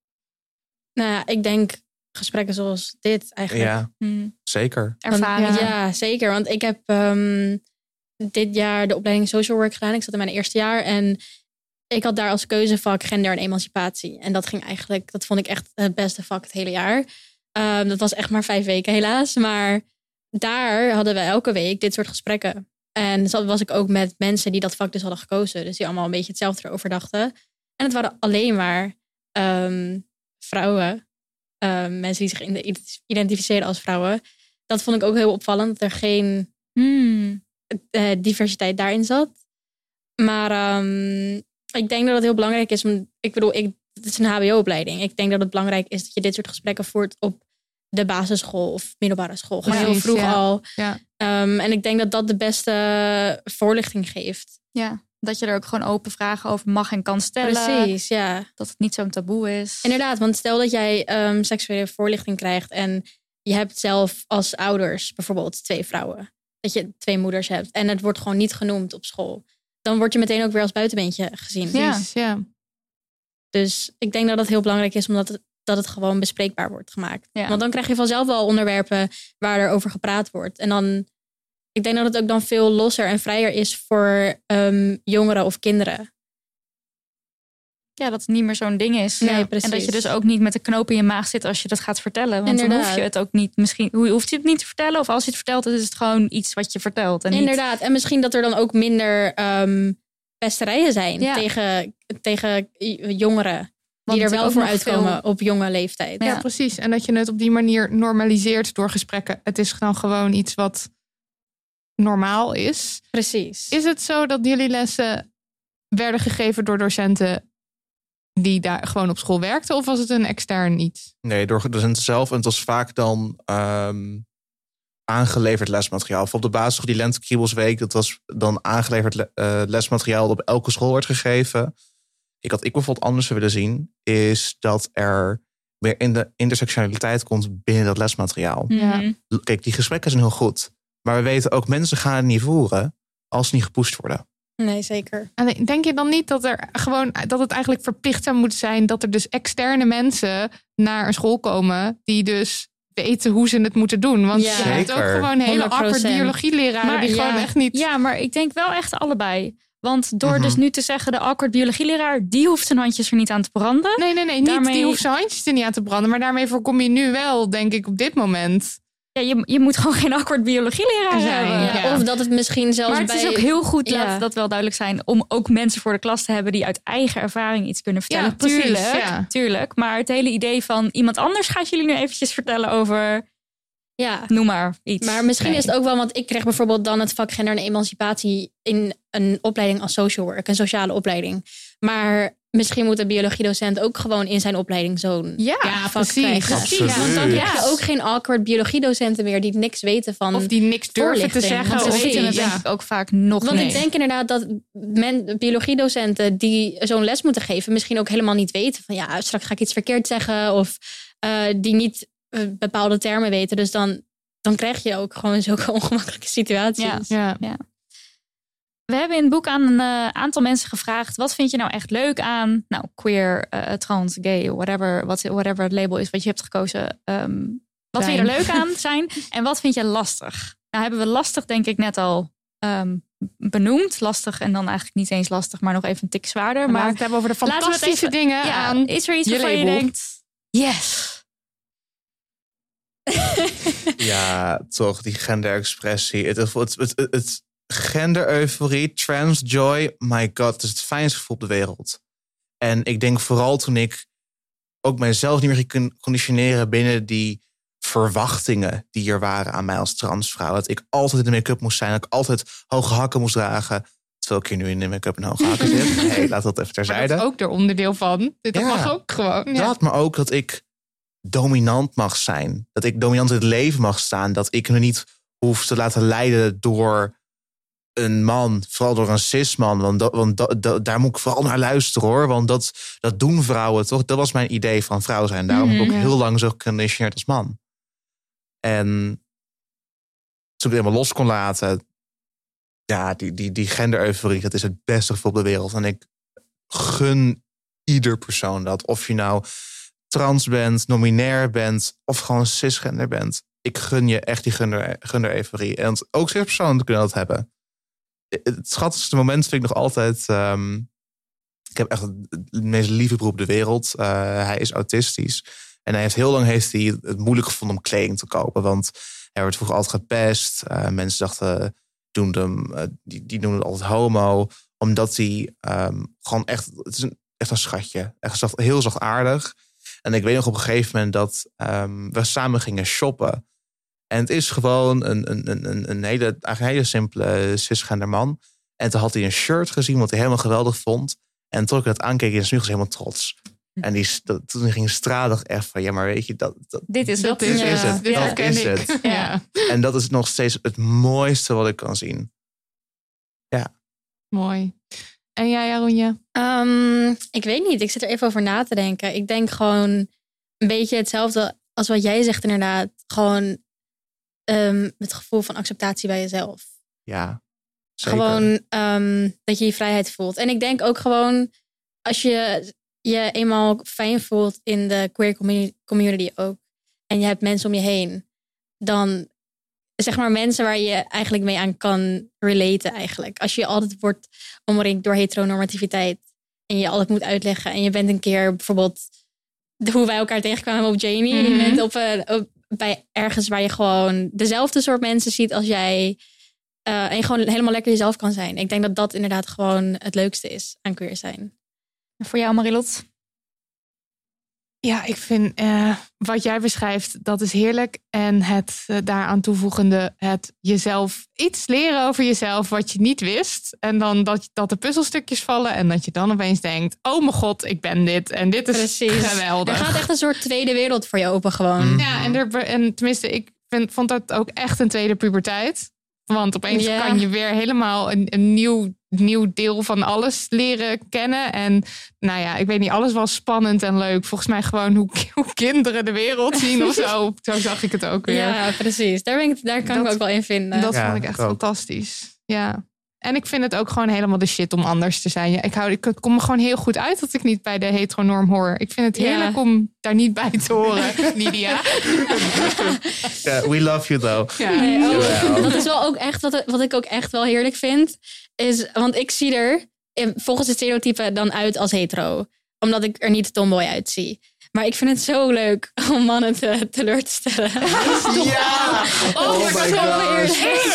Nou ja, ik denk gesprekken zoals dit eigenlijk. Ja, Hm. zeker. Want- Ervaring. Ja. zeker. Want ik heb um, dit jaar de opleiding social work gedaan. Ik zat in mijn eerste jaar en ik had daar als keuzevak gender en emancipatie. En dat ging eigenlijk, dat vond ik echt het beste vak het hele jaar. Um, dat was echt maar vijf weken helaas. Maar daar hadden we elke week dit soort gesprekken. En zo was ik ook met mensen die dat vak dus hadden gekozen. Dus die allemaal een beetje hetzelfde erover dachten. En het waren alleen maar um, vrouwen. Um, mensen die zich identificeren als vrouwen. Dat vond ik ook heel opvallend. Dat er geen Hmm. uh, diversiteit daarin zat. Maar um, ik denk dat het heel belangrijk is. Om, ik bedoel, ik, het is een H B O-opleiding. Ik denk dat het belangrijk is dat je dit soort gesprekken voert op de basisschool of middelbare school. Gewoon heel Precies, vroeg ja. al. Ja. Um, en ik denk dat dat de beste voorlichting geeft. Ja, dat je er ook gewoon open vragen over mag en kan stellen. Precies, ja. Dat het niet zo'n taboe is. Inderdaad, want stel dat jij um, seksuele voorlichting krijgt en je hebt zelf als ouders bijvoorbeeld twee vrouwen. Dat je twee moeders hebt en het wordt gewoon niet genoemd op school. Dan word je meteen ook weer als buitenbeentje gezien. Ja. Precies, ja. Dus ik denk dat het heel belangrijk is omdat het, dat het gewoon bespreekbaar wordt gemaakt. Ja. Want dan krijg je vanzelf wel onderwerpen waar er over gepraat wordt. En dan, ik denk dat het ook dan veel losser en vrijer is voor um, jongeren of kinderen. Ja, dat het niet meer zo'n ding is. Nee, Ja. precies. En dat je dus ook niet met de knoop in je maag zit als je dat gaat vertellen. Want dan Inderdaad. hoef je het ook niet. Misschien hoeft je het niet te vertellen. Of als je het vertelt, dan is het gewoon iets wat je vertelt. En niet- Inderdaad. En misschien dat er dan ook minder um, pesterijen zijn Ja. tegen, tegen jongeren. Die er wel ook voor nog uitkomen veel- op jonge leeftijd. Ja, Ja. precies. En dat je het op die manier normaliseert door gesprekken. Het is dan gewoon iets wat normaal is. Precies. Is het zo dat jullie lessen werden gegeven door docenten die daar gewoon op school werkten? Of was het een extern iets? Nee, door de docenten zelf. En het was vaak dan um, aangeleverd lesmateriaal. Of op de basisschool die Lentekriebelsweek. Dat was dan aangeleverd le- uh, lesmateriaal dat op elke school werd gegeven. Ik had ik bijvoorbeeld anders willen zien. Is dat er meer in de intersectionaliteit komt binnen dat lesmateriaal. Ja. Mhm. Kijk, die gesprekken zijn heel goed. Maar we weten ook, mensen gaan het niet voeren als ze niet gepusht worden. Nee, zeker. En denk je dan niet dat er gewoon dat het eigenlijk verplicht zou moeten zijn dat er dus externe mensen naar een school komen die dus weten hoe ze het moeten doen? Want Ja. je hebt ook Zeker. gewoon hele honderd procent. awkward biologieleraren Maar die ja. gewoon echt niet. Ja, maar ik denk wel echt allebei. Want door Mhm. dus nu te zeggen, de awkward biologieleraar, die hoeft zijn handjes er niet aan te branden. Nee, nee, nee. Niet, Daarmee- die hoeft zijn handjes er niet aan te branden. Maar daarmee voorkom je nu wel, denk ik, op dit moment. Ja, je, je moet gewoon geen awkward biologieleraar Zijn, hebben. ja. Of dat het misschien zelfs Maar het bij... is ook heel goed, Ja. laat dat wel duidelijk zijn, om ook mensen voor de klas te hebben die uit eigen ervaring iets kunnen vertellen. Ja, precies, tuurlijk, ja. tuurlijk. Maar het hele idee van iemand anders gaat jullie nu eventjes vertellen over, Ja. noem maar iets. Maar misschien Nee. is het ook wel, want ik kreeg bijvoorbeeld dan het vak gender en emancipatie in een opleiding als social work, een sociale opleiding. Maar misschien moet een biologiedocent ook gewoon in zijn opleiding zo'n Ja, ja, vak precies. krijgen. Absoluut. Ja, want dan krijg je Ja. ook geen awkward biologiedocenten meer die niks weten van... Of die niks durven te voorlichting. zeggen. Want ze of Of weten precies, het ja. denk ik ook vaak nog Want niet. ik denk inderdaad dat men, biologiedocenten die zo'n les moeten geven, misschien ook helemaal niet weten van ja, straks ga ik iets verkeerd zeggen. Of uh, die niet uh, bepaalde termen weten. Dus dan, dan krijg je ook gewoon zulke ongemakkelijke situaties. Ja. Ja. We hebben in het boek aan een uh, aantal mensen gevraagd, wat vind je nou echt leuk aan, nou, queer, uh, trans, gay, whatever, what, whatever het label is wat je hebt gekozen. Um, wat Zijn. vind je er leuk aan zijn en wat vind je lastig? Nou hebben we lastig denk ik net al um, benoemd. Lastig en dan eigenlijk niet eens lastig, maar nog even een tik zwaarder. Maar maar laten we het hebben over de laten we het fantastische even- dingen Ja, aan is er iets je waarvan je label. denkt... Yes. Ja, toch, die genderexpressie. Het, het, het, het, het gender-euforie, trans-joy, my god, het is het fijnste gevoel op de wereld. En ik denk vooral toen ik ook mijzelf niet meer kon conditioneren binnen die verwachtingen die er waren aan mij als transvrouw. Dat ik altijd in de make-up moest zijn, dat ik altijd hoge hakken moest dragen. Terwijl ik hier nu in de make-up en hoge hakken zit. Hey, laat dat even Maar terzijde. dat is ook er onderdeel van. Dit Ja. mag ook gewoon. Ja. Dat, maar ook dat ik dominant mag zijn. Dat ik dominant in het leven mag staan. Dat ik me niet hoef te laten leiden door een man. Vooral door een cis-man. Want, dat, want dat, dat, daar moet ik vooral naar luisteren hoor. Want dat, dat doen vrouwen toch? Dat was mijn idee van vrouw zijn. Daarom heb ik ook Mhm. heel lang zo geconditioneerd als man. En toen ik het helemaal los kon laten. Ja, die, die, die gender-euforie. Dat is het beste gevoel op de wereld. En ik gun ieder persoon dat. Of je nou trans bent, non-binair bent of gewoon cisgender bent. Ik gun je echt die gender, gender-euforie. En ook cis-personen kunnen dat hebben. Het schattigste moment vind ik nog altijd... Um, ik heb echt het meest lieve broer op de wereld. Uh, hij is autistisch. En hij heeft heel lang heeft hij het moeilijk gevonden om kleding te kopen. Want hij werd vroeger altijd gepest. Uh, mensen dachten, doen hem, uh, die, die noemen het altijd homo. Omdat hij um, gewoon echt... Het is een, echt een schatje. Echt zacht, heel zachtaardig. En ik weet nog op een gegeven moment dat um, we samen gingen shoppen. En het is gewoon een, een, een, een, hele, eigenlijk een hele simpele cisgender man. En toen had hij een shirt gezien wat hij helemaal geweldig vond. En toen ik het aankeek, is hij helemaal trots. En die, dat, toen ging stralig echt van, ja maar weet je, dat, dat, Dit is Dat het. is dit is het. het. Dit Dat herken is ik. het. Ja. En dat is nog steeds het mooiste wat ik kan zien. Mooi. En jij, Aronja? Um, ik weet niet. Ik zit er even over na te denken. Ik denk gewoon een beetje hetzelfde als wat jij zegt inderdaad. Gewoon um, het gevoel van acceptatie bij jezelf. Ja, zeker. Gewoon um, dat je je vrijheid voelt. En ik denk ook gewoon als je je eenmaal fijn voelt in de queer community, community ook. En je hebt mensen om je heen. Dan zeg maar mensen waar je eigenlijk mee aan kan relaten eigenlijk. Als je altijd wordt omringd door heteronormativiteit. En je altijd moet uitleggen. En je bent een keer bijvoorbeeld hoe wij elkaar tegenkwamen op Janie. Mm-hmm. Je bent op een, op, bij ergens waar je gewoon dezelfde soort mensen ziet als jij. Uh, en je gewoon helemaal lekker jezelf kan zijn. Ik denk dat dat inderdaad gewoon het leukste is aan queer zijn. En voor jou, Marilot? Ja, ik vind uh, wat jij beschrijft, dat is heerlijk. En het uh, daaraan toevoegende, het jezelf iets leren over jezelf wat je niet wist. En dan dat, dat de puzzelstukjes vallen en dat je dan opeens denkt, oh mijn god, ik ben dit. En dit is Precies. geweldig. Er gaat echt een soort tweede wereld voor je open gewoon. Mm. Ja, en, er, en tenminste, ik vind, vond dat ook echt een tweede puberteit. Want opeens Ja. kan je weer helemaal een, een nieuw, nieuw deel van alles leren kennen. En nou ja, ik weet niet, alles was spannend en leuk. Volgens mij gewoon hoe, hoe kinderen de wereld zien of zo. Zo zag ik het ook weer. Ja, precies. Daar, ben ik, daar kan Dat- ik me ook wel in vinden. Dat Ja, vond ik echt ik ook. fantastisch. Ja. En ik vind het ook gewoon helemaal de shit om anders te zijn. Ja, ik, hou, ik het komt me gewoon heel goed uit dat ik niet bij de heteronorm hoor. Ik vind het heerlijk Ja. om daar niet bij te horen, Nidia. Yeah, we love you though. Ja. Nee, oh, Jawel. dat is wel ook echt wat, wat ik ook echt wel heerlijk vind. Is, want ik zie er eh, volgens het stereotype dan uit als hetero. Omdat ik er niet tomboy uitzie. Maar ik vind het zo leuk om mannen te, teleur te stellen. Ja! Oh, my my god.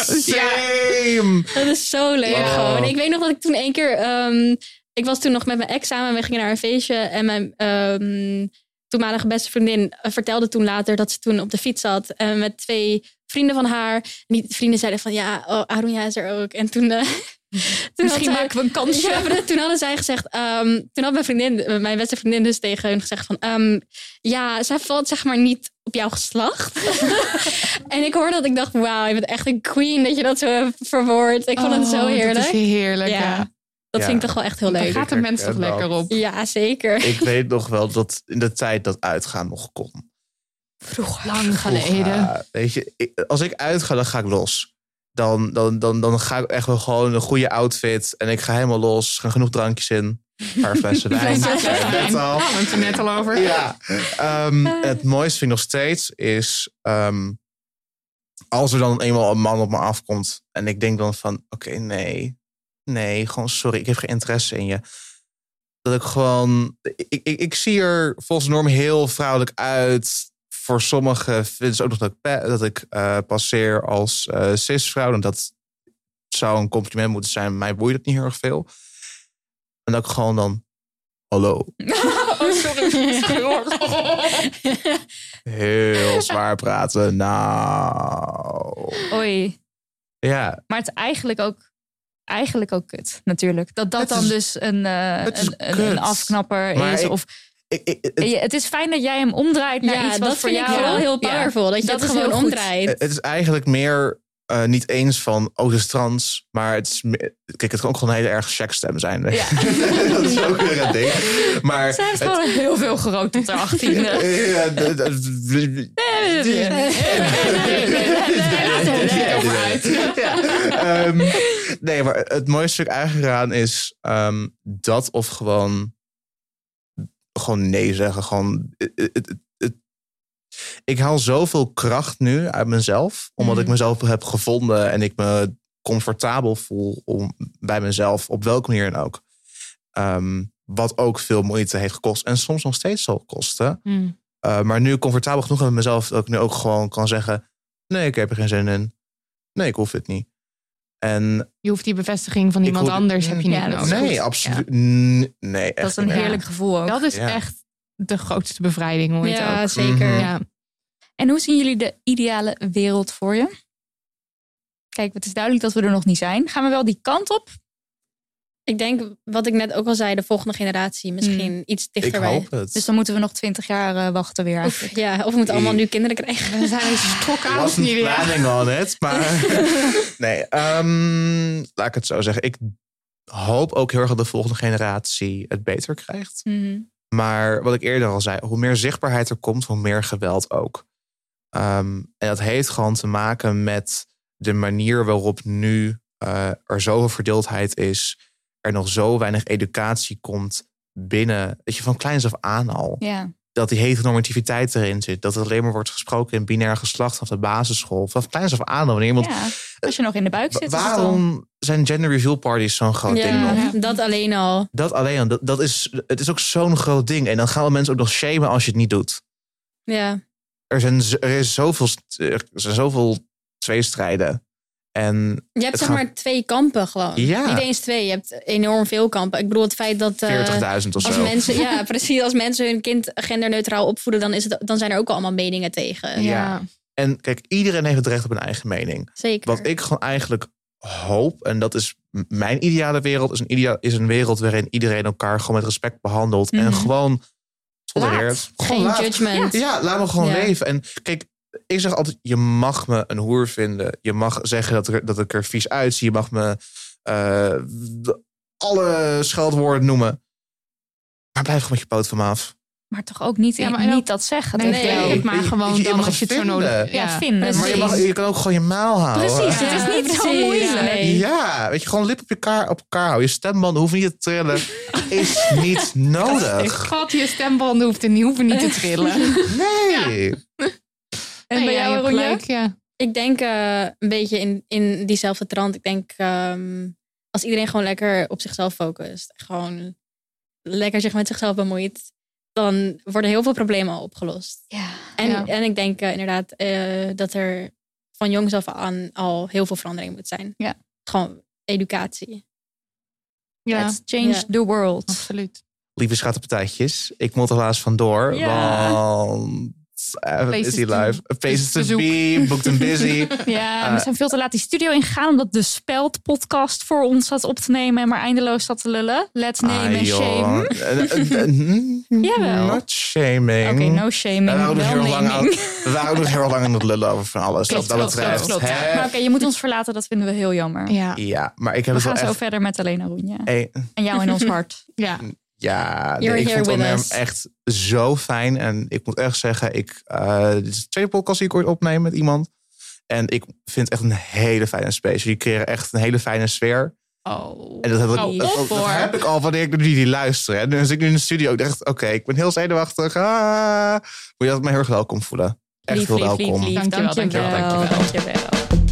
Same! Dat is zo leuk Oh. gewoon. Ik weet nog dat ik toen één keer... Um, ik was toen nog met mijn ex samen en we gingen naar een feestje. En mijn um, toenmalige beste vriendin vertelde toen later dat ze toen op de fiets zat. Uh, met twee vrienden van haar. En die vrienden zeiden van ja, oh, Aronja is er ook. En toen... Uh, Toen Misschien had zij- maken we een kansje. Ja, maar toen hadden zij gezegd... Um, toen had mijn vriendin, mijn beste vriendin dus tegen hun gezegd van... Um, ja, zij valt zeg maar niet op jouw geslacht. En ik hoorde dat ik dacht... Wauw, je bent echt een queen dat je dat zo verwoordt. Ik vond het zo Oh, heerlijk. Dat is heerlijk, ja. Ja. Dat Ja. vind ik toch wel echt heel Daar leuk. gaat de mens toch lekker op. Ja, zeker. Ik weet nog wel dat in de tijd dat uitgaan nog kon. Vroeger. Lang geleden. Ja, weet je, ik- als ik uitga, dan ga ik los. Dan, dan, dan, dan ga ik echt wel gewoon een goede outfit. En ik ga helemaal los. Er gaan genoeg drankjes in. Een paar flessen wijn. Flessen Ja, wijn. net al. Daar hebben we het er net al over. Ja. Um, het mooiste vind ik nog steeds is... Um, als er dan eenmaal een man op me afkomt en ik denk dan van, oké, okay, nee, nee, gewoon sorry, ik heb geen interesse in je. Dat ik gewoon, ik, ik, ik zie er volgens norm heel vrouwelijk uit. Voor sommigen vinden ze ook nog dat ik, dat ik uh, passeer als uh, cisvrouw. En dat zou een compliment moeten zijn. Mij boeit het niet heel erg veel. En dat ik gewoon dan, hallo. Oh, sorry. Heel zwaar praten. Nou. Oei. Ja. Maar het is eigenlijk ook, eigenlijk ook kut, natuurlijk. Dat dat het dan is, dus een, uh, een, een, een afknapper maar is. Ik, of, ik, ik, het, het is fijn dat jij hem omdraait naar ja, iets wat dat voor vind jou... ik wel heel powerful. Ja, dat je dat, dat gewoon omdraait. Het is eigenlijk meer uh, niet eens van, oh, het is trans. Maar het is meer, kijk, het kan ook gewoon een hele erg checkstem zijn. Ja. Dat is ook weer een ding. Maar zij heeft gewoon heel veel gerood op haar achttiende. Nee, maar het mooiste stuk eigenlijk eraan is um, dat of gewoon gewoon nee zeggen. Gewoon, het, het, het, het, ik haal zoveel kracht nu uit mezelf. Omdat mm. ik mezelf heb gevonden en ik me comfortabel voel om, bij mezelf. Op welke manier dan ook. Um, wat ook veel moeite heeft gekost. En soms nog steeds zal kosten. Mm. Uh, maar nu comfortabel genoeg met mezelf. Dat ik nu ook gewoon kan zeggen. Nee, ik heb er geen zin in. Nee, ik hoef het niet. En je hoeft die bevestiging van iemand hoef, anders heb je niet ja, nodig. Nee, goed. absoluut. Ja. Nee, echt dat is een heerlijk gevoel ook. Dat is ja. echt de grootste bevrijding. Hoor ja, ook. zeker. Mm-hmm. Ja. En hoe zien jullie de ideale wereld voor je? Kijk, het is duidelijk dat we er nog niet zijn. Gaan we wel die kant op? Ik denk, wat ik net ook al zei, de volgende generatie misschien hmm. iets dichterbij. Ik hoop het. Dus dan moeten we nog twintig jaar uh, wachten weer. Of, ja, of we moeten allemaal nu kinderen krijgen. We zijn stokoud niet weer. Planning on it, maar nee, um, laat ik het zo zeggen. Ik hoop ook heel erg dat de volgende generatie het beter krijgt. Mm-hmm. Maar wat ik eerder al zei, hoe meer zichtbaarheid er komt, hoe meer geweld ook. Um, en dat heeft gewoon te maken met de manier waarop nu uh, er zoveel verdeeldheid is. Er nog zo weinig educatie komt binnen, weet je, van kleins af aan al. Ja. Dat die heteronormativiteit erin zit. Dat er alleen maar wordt gesproken in binair geslacht vanaf de basisschool. Vanaf kleins af aan al. Wanneer iemand, ja, als je nog in de buik zit. Waarom al... zijn gender reveal parties zo'n groot ja, ding nog? Dat alleen al. Dat alleen al. Dat, dat is, het is ook zo'n groot ding. En dan gaan mensen ook nog shamen als je het niet doet. Ja. Er zijn, er is zoveel, er zijn zoveel tweestrijden. En je hebt zeg gaat... maar twee kampen gewoon. Ja. Niet eens twee. Je hebt enorm veel kampen. Ik bedoel het feit dat... Uh, veertigduizend of als zo. Mensen, ja, precies. Als mensen hun kind genderneutraal opvoeden, dan, is het, dan zijn er ook al allemaal meningen tegen. Ja. ja. En kijk, iedereen heeft het recht op een eigen mening. Zeker. Wat ik gewoon eigenlijk hoop, en dat is mijn ideale wereld, is een, idea- is een wereld waarin iedereen elkaar gewoon met respect behandelt. Mm-hmm. En gewoon tolereert. Geen laat. judgment. Ja, laat me gewoon ja. leven. En kijk, ik zeg altijd, je mag me een hoer vinden. Je mag zeggen dat, er, dat ik er vies uitzie. Je mag me uh, alle scheldwoorden noemen. Maar blijf gewoon met je poot van me af. Maar toch ook niet, ja, maar niet ook, dat zeggen. Nee, nee, nee. nee. Maar gewoon je, je dan als je het zo nodig hebt. Ja, vinden. Maar je, mag, je kan ook gewoon je maal houden. Precies, ja. het is niet zo moeilijk. Nee. Ja, weet je, gewoon lip op, je kaar, op elkaar houden. Je stembanden hoeven niet te trillen. Is niet nodig. God, je stembanden hoeven niet, hoeven niet te trillen. Nee. Ja. En bij jou, Ronja? Ja. Ik denk uh, een beetje in, in diezelfde trant. Ik denk um, als iedereen gewoon lekker op zichzelf focust. Gewoon lekker zich met zichzelf bemoeit. Dan worden heel veel problemen al opgelost. Ja. En, ja. en ik denk uh, inderdaad uh, dat er van jongs af aan al heel veel verandering moet zijn. Ja. Gewoon educatie. Ja. Let's change ja. the world. Absoluut. Lieve schattenpartijtjes, ik moet er helaas vandoor. Ja. Want... Uh, is hij live? Faces to be, booked and busy. Ja, uh, we zijn veel te laat die studio ingegaan omdat de Speld podcast voor ons zat op te nemen en maar eindeloos zat te lullen. Let's name ah, and shame. Jawel. Not shaming. Oké, okay, no shaming. We waren, wel nog heel lang aan, we waren ook nog heel lang aan het lullen over van alles. Klopt, dat klopt, betreft. klopt, klopt. Maar oké, okay, je moet ons verlaten, dat vinden we heel jammer. Ja, ja maar ik heb we het gaan wel zo echt... verder met Alena Roenja. Hey. En jou in ons hart. Ja. Ja, nee, ik vond het echt zo fijn. En ik moet echt zeggen, ik, uh, dit is de tweede podcast die ik ooit opneem met iemand. En ik vind het echt een hele fijne space. Jullie creëren echt een hele fijne sfeer. Oh, en dat heb ik, oh, dat, dat, dat heb ik al wanneer ik naar jullie luister. En dus ik nu in de studio, ik dacht, oké, okay, ik ben heel zenuwachtig. Ah, moet je dat mij heel erg welkom voelen. echt lief, heel lief, welkom. lief, lief. Dankjewel, Dankjewel, dankjewel, dankjewel.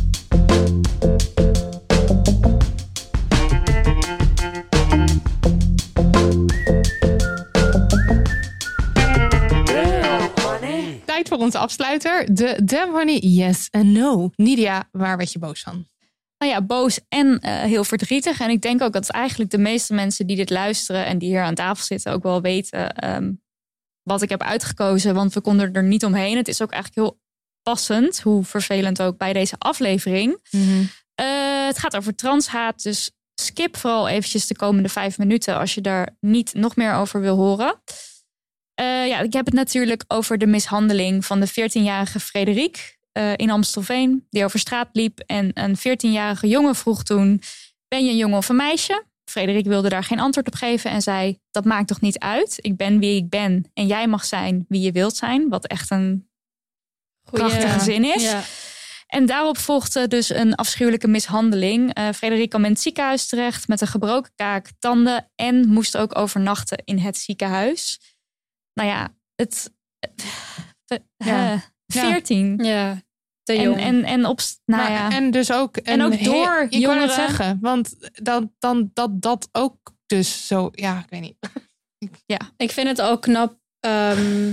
Tijd voor onze afsluiter. De Damn Honey Yes en No. Nidia, waar werd je boos van? Nou ja, boos en uh, heel verdrietig. En ik denk ook dat eigenlijk de meeste mensen die dit luisteren en die hier aan tafel zitten ook wel weten um, wat ik heb uitgekozen. Want we konden er niet omheen. Het is ook eigenlijk heel passend, hoe vervelend ook bij deze aflevering. Mm-hmm. Uh, het gaat over transhaat, dus skip vooral eventjes de komende vijf minuten als je daar niet nog meer over wil horen. Uh, ja, ik heb het natuurlijk over de mishandeling van de veertienjarige Frederik uh, in Amstelveen, die over straat liep en een veertienjarige jongen vroeg toen: ben je een jongen of een meisje? Frederik wilde daar geen antwoord op geven en zei: dat maakt toch niet uit? Ik ben wie ik ben en jij mag zijn wie je wilt zijn. Wat echt een Goeie, prachtige zin is. Ja. En daarop volgde dus een afschuwelijke mishandeling. Uh, Frederik kwam in het ziekenhuis terecht met een gebroken kaak, tanden en moest ook overnachten in het ziekenhuis. Nou ja, het... Uh, Ja. veertien. Ja, te En, jong. en, en, op, nou Maar, ja. En dus ook... En ook heel- door Je kan jongeren. het zeggen, want dan, dan, dat dat ook dus zo... Ja, ik weet niet. Ik vind het ook knap um,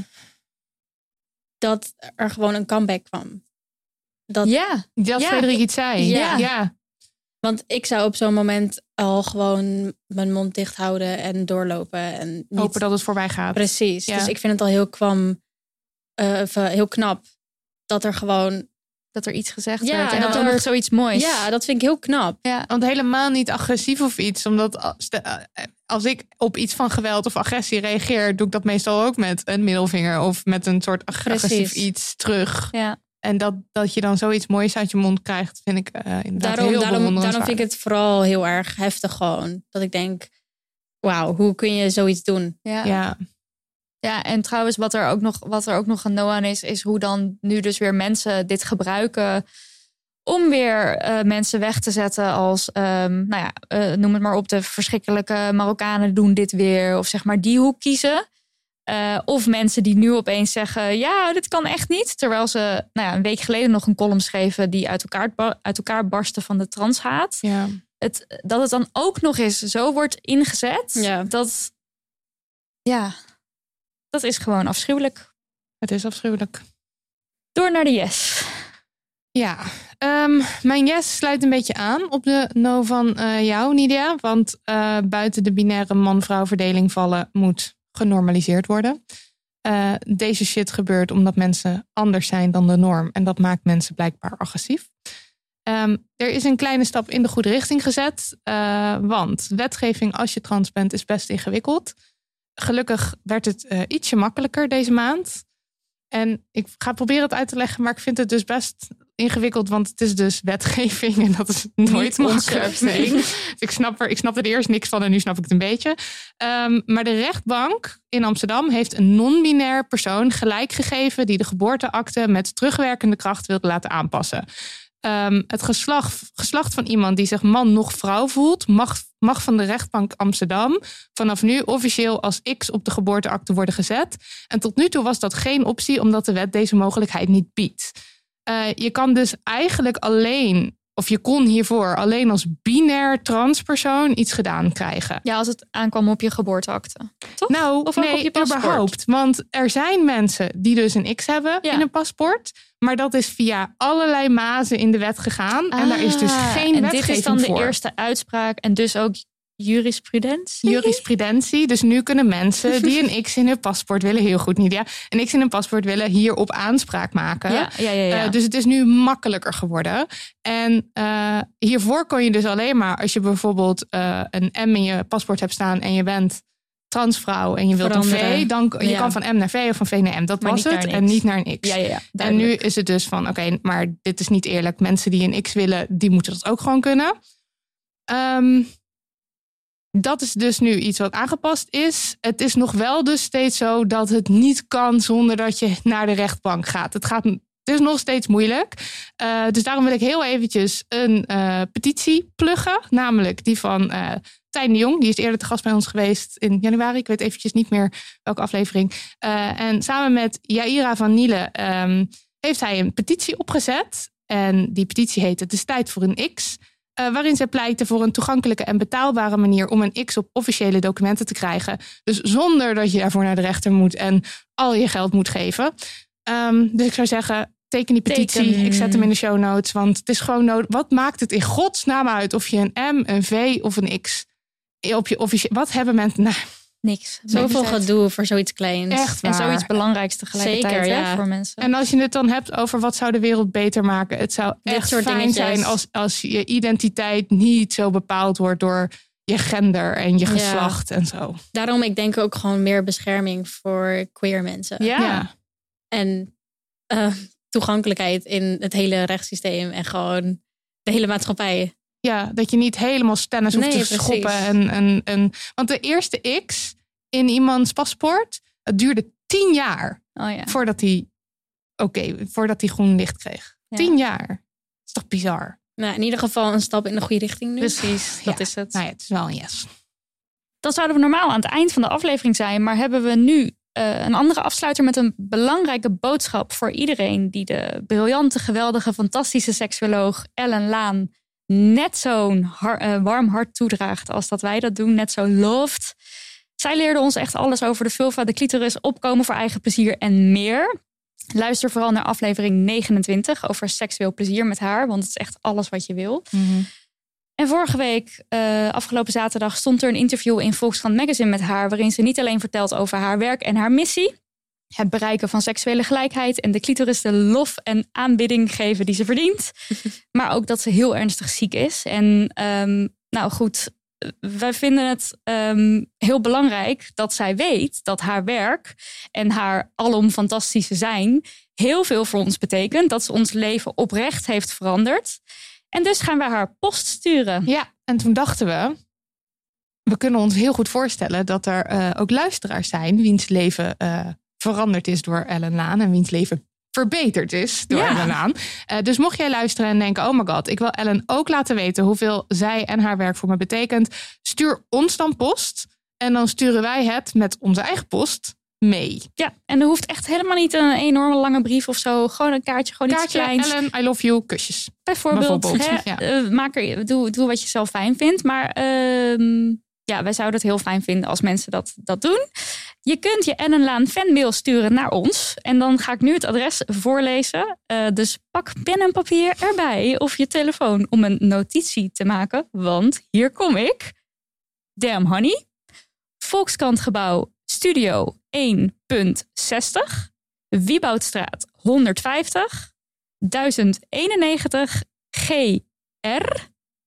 dat er gewoon een comeback kwam. Dat, Ja, Dat Ja. Frederik iets zei. Ja. ja. Want ik zou op zo'n moment al gewoon mijn mond dicht houden en doorlopen. En niet... Hopen dat het voorbij gaat. Precies. Ja. Dus ik vind het al heel, kwam, uh, of, uh, heel knap dat er gewoon... dat er iets gezegd Ja, werd. En en dat dat ook er- nog zoiets moois. Ja, dat vind ik heel knap. Ja. Want helemaal niet agressief of iets. Omdat als, de, als ik op iets van geweld of agressie reageer, doe ik dat meestal ook met een middelvinger of met een soort ag- Precies. agressief iets terug. Ja. En dat, dat je dan zoiets moois uit je mond krijgt, vind ik uh, inderdaad Daarom, heel daarom, daarom vind ik bewonderenswaardig. het vooral heel erg heftig gewoon. Dat ik denk, wauw, hoe kun je zoiets doen? Ja. Ja, Ja, en trouwens, wat er ook nog, wat er ook nog aan aan is, is hoe dan nu dus weer mensen dit gebruiken om weer uh, mensen weg te zetten als, um, nou ja, uh, noem het maar op, de verschrikkelijke Marokkanen doen dit weer. Of zeg maar die hoek kiezen. Uh, of mensen die nu opeens zeggen, ja, dit kan echt niet. Terwijl ze nou ja, een week geleden nog een column schreven die uit elkaar, uit elkaar barsten van de transhaat. ja. Het, dat het dan ook nog eens zo wordt ingezet. Ja. Dat, ja, dat is gewoon afschuwelijk. Het is afschuwelijk. Door naar de yes. Ja, um, mijn yes sluit een beetje aan op de no van uh, jou, Nidia. Want uh, buiten de binaire man-vrouw verdeling vallen moet genormaliseerd worden. Uh, deze shit gebeurt omdat mensen anders zijn dan de norm. En dat maakt mensen blijkbaar agressief. Um, er is een kleine stap in de goede richting gezet. Uh, want wetgeving als je trans bent is best ingewikkeld. Gelukkig werd het uh, ietsje makkelijker deze maand. En ik ga proberen het uit te leggen, maar ik vind het dus best ingewikkeld, want het is dus wetgeving en dat is nooit Niet ons makkelijk. scherpste ding. Ik snap er, ik snapte er eerst niks van en nu snap ik het een beetje. Um, maar de rechtbank in Amsterdam heeft een non-binair persoon gelijk gegeven die de geboorteakte met terugwerkende kracht wilde laten aanpassen. Um, het geslacht, geslacht van iemand die zich man noch vrouw voelt, mag, mag van de rechtbank Amsterdam vanaf nu officieel als X op de geboorteakte worden gezet. En tot nu toe was dat geen optie, omdat de wet deze mogelijkheid niet biedt. Uh, je kan dus eigenlijk alleen, of je kon hiervoor alleen als binair transpersoon iets gedaan krijgen. Ja, als het aankwam op je geboorteakte. Toch? Nou, Of ook nee, op je paspoort? überhaupt. Want er zijn mensen die dus een X hebben Ja. in een paspoort. Maar dat is via allerlei mazen in de wet gegaan. en daar is dus Ah, geen en wetgeving dit is dan de voor. eerste uitspraak en dus ook jurisprudentie? Jurisprudentie. Dus nu kunnen mensen die een X in hun paspoort willen, heel goed Nidia, een X in hun paspoort willen, hierop aanspraak maken. Ja, ja, ja. ja. Uh, dus het is nu makkelijker geworden. En uh, hiervoor kon je dus alleen maar als je bijvoorbeeld uh, een M in je paspoort hebt staan en je bent transvrouw en je wilt een V, Veranderen. dan je Ja. kan van M naar V of van V naar M. Dat Maar was niet het. naar een En X. niet naar een X. ja, ja, ja, En nu duidelijk. is het dus van, oké, okay, maar dit is niet eerlijk. Mensen die een X willen, die moeten dat ook gewoon kunnen. Um, dat is dus nu iets wat aangepast is. Het is nog wel dus steeds zo dat het niet kan zonder dat je naar de rechtbank gaat. Het gaat... Het is nog steeds moeilijk. Uh, dus daarom wil ik heel eventjes een uh, petitie pluggen. Namelijk die van uh, Tijn de Jong. Die is eerder te gast bij ons geweest in januari. Ik weet eventjes niet meer welke aflevering. Uh, en samen met Jaira van Nielen um, heeft hij een petitie opgezet. En die petitie heet Het is tijd voor een X. Uh, waarin zij pleiten voor een toegankelijke en betaalbare manier om een X op officiële documenten te krijgen. Dus zonder dat je daarvoor naar de rechter moet en al je geld moet geven. Um, dus ik zou zeggen, teken die petitie. Teken. Ik zet hem in de show notes. Want het is gewoon nodig. Wat maakt het in godsnaam uit of je een M, een V of een X op je officiële... Wat hebben mensen... Nou, Niks. Zoveel gedoe voor zoiets kleins. Echt waar. En zoiets belangrijks tegelijkertijd Zeker, hè, ja. voor mensen. En als je het dan hebt over wat zou de wereld beter maken. Het zou Dit echt soort fijn dingetjes. zijn als, als je identiteit niet zo bepaald wordt door je gender en je Ja. geslacht en zo. Daarom, ik denk ook gewoon meer bescherming voor queer mensen. Ja. Ja. En uh, toegankelijkheid in het hele rechtssysteem en gewoon de hele maatschappij. Ja, dat je niet helemaal stennis hoeft Nee, te precies. schoppen. En, en, en, want de eerste X in iemands paspoort, het duurde tien jaar Oh ja. voordat hij, oké, voordat hij groen licht kreeg. Ja. Tien jaar. Dat is toch bizar? Nou, in ieder geval een stap in de goede richting nu. Precies, dat Ja. is het. Nou ja, het is wel een yes. Dan zouden we normaal aan het eind van de aflevering zijn. Maar hebben we nu uh, een andere afsluiter met een belangrijke boodschap voor iedereen die de briljante, geweldige, fantastische seksuoloog Ellen Laan net zo'n har- uh, warm hart toedraagt als dat wij dat doen. Net zo loved. Zij leerde ons echt alles over de vulva, de clitoris, opkomen voor eigen plezier en meer. Luister vooral naar aflevering negenentwintig over seksueel plezier met haar. Want het is echt alles wat je wil. Mm-hmm. En vorige week, uh, afgelopen zaterdag, stond er een interview in Volkskrant Magazine met haar. Waarin ze niet alleen vertelt over haar werk en haar missie. Het bereiken van seksuele gelijkheid en de clitoris de lof en aanbidding geven die ze verdient. Maar ook dat ze heel ernstig ziek is. En um, nou goed, wij vinden het um, heel belangrijk dat zij weet dat haar werk en haar alom fantastische zijn heel veel voor ons betekent. Dat ze ons leven oprecht heeft veranderd. En dus gaan we haar post sturen. Ja, en toen dachten we, we kunnen ons heel goed voorstellen dat er uh, ook luisteraars zijn wiens leven uh, veranderd is door Ellen Laan en wiens leven verbeterd is door Ja. Ellen Laan. Uh, dus mocht jij luisteren en denken, oh my god, ik wil Ellen ook laten weten hoeveel zij en haar werk voor me betekent, stuur ons dan post en dan sturen wij het met onze eigen post mee. Ja, en er hoeft echt helemaal niet een enorme lange brief of zo. Gewoon een kaartje, gewoon Kaartje, iets kleins. Ellen, I love you, kusjes. Bijvoorbeeld, Bijvoorbeeld, hè, ja. uh, maak er, doe, doe wat je zelf fijn vindt. Maar uh, ja, wij zouden het heel fijn vinden als mensen dat, dat doen. Je kunt je Ellen Laan fanmail sturen naar ons. En dan ga ik nu het adres voorlezen. Uh, dus pak pen en papier erbij of je telefoon om een notitie te maken. Want hier kom ik. Damn Honey. Volkskrantgebouw Studio één zestig. Wieboudstraat honderdvijftig. duizend eenennegentig G R.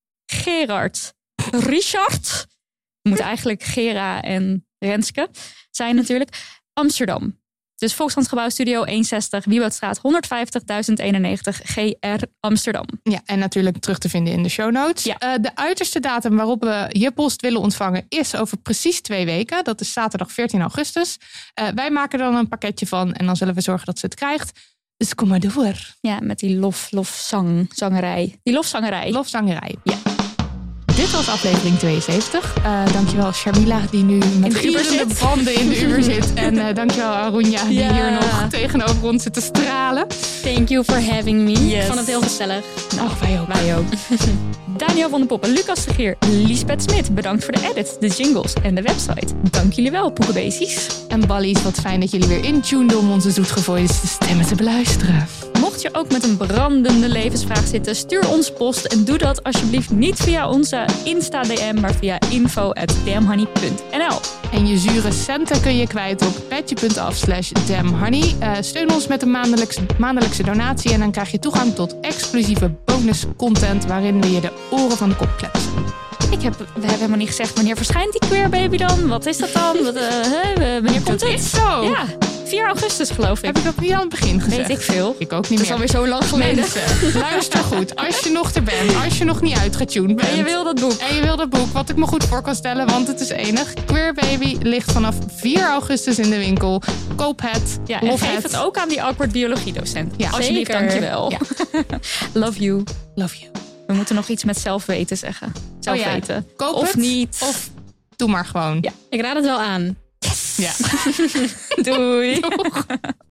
Gerard Richard. Moet eigenlijk Gera en Renske zijn natuurlijk. Amsterdam. Dus Volkskrantgebouw Studio eenenzestig, Wieboudstraat honderdvijftig, duizend eenennegentig G R Amsterdam. Ja, en natuurlijk terug te vinden in de show notes. Ja. Uh, de uiterste datum waarop we je post willen ontvangen is over precies twee weken. Dat is zaterdag veertien augustus. Uh, wij maken er dan een pakketje van en dan zullen we zorgen dat ze het krijgt. Dus kom maar door. Ja, met die lof, lof zang, zangerij. Die lofzangerij. Lofzangerij. Ja. Dit was aflevering tweeënzeventig. Uh, dankjewel Sharmila, die nu met de Uber gierende zit. banden in de Uber zit. En uh, dankjewel Arunja, die Ja. hier nog tegenover ons zit te stralen. Thank you for having me. Yes. Ik vond het heel gezellig. Nou, wij ook. Wij ook. Daniel van den Poppen, Lucas de Geer, Liesbeth Smit. Bedankt voor de edit, de jingles en de website. Dank jullie wel, poekenbeesties. En Ballies, wat fijn dat jullie weer intuneden om onze zoetgevoelige stemmen te beluisteren. Mocht je ook met een brandende levensvraag zitten, stuur ons post. En doe dat alsjeblieft niet via onze Insta-D M, maar via info at damnhoney punt n l. En je zure centen kun je kwijt op petje.af slash damnhoney. Uh, steun ons met een maandelijkse, maandelijkse donatie en dan krijg je toegang tot exclusieve bonus content waarin we je de oren van de kop kletsen. Ik heb, we hebben helemaal niet gezegd wanneer verschijnt die Queer Baby dan? Wat is dat dan? Wat, uh, hè? Wanneer komt Dat het? is zo. Ja, vier augustus geloof ik. Heb ik dat niet aan het begin gezegd? Weet ik veel. Ik ook niet Dat is meer. alweer zo lang geleden. Mensen, luister goed. Als je nog er bent, als je nog niet uitgetuned bent. En je wil dat boek. En je wil dat boek, wat ik me goed voor kan stellen, want het is enig. Queer Baby ligt vanaf vier augustus in de winkel. Koop het, Ja, en lof geef het. het ook aan die awkward biologiedocent. Ja, alsjeblieft, zeker. dankjewel. Ja. Love you. Love you. We moeten nog iets met zelfweten zeggen. Zelfweten. Oh ja, koop of het, niet. Of doe maar gewoon. Ja. Ik raad het wel aan. Ja. Doei. Doeg.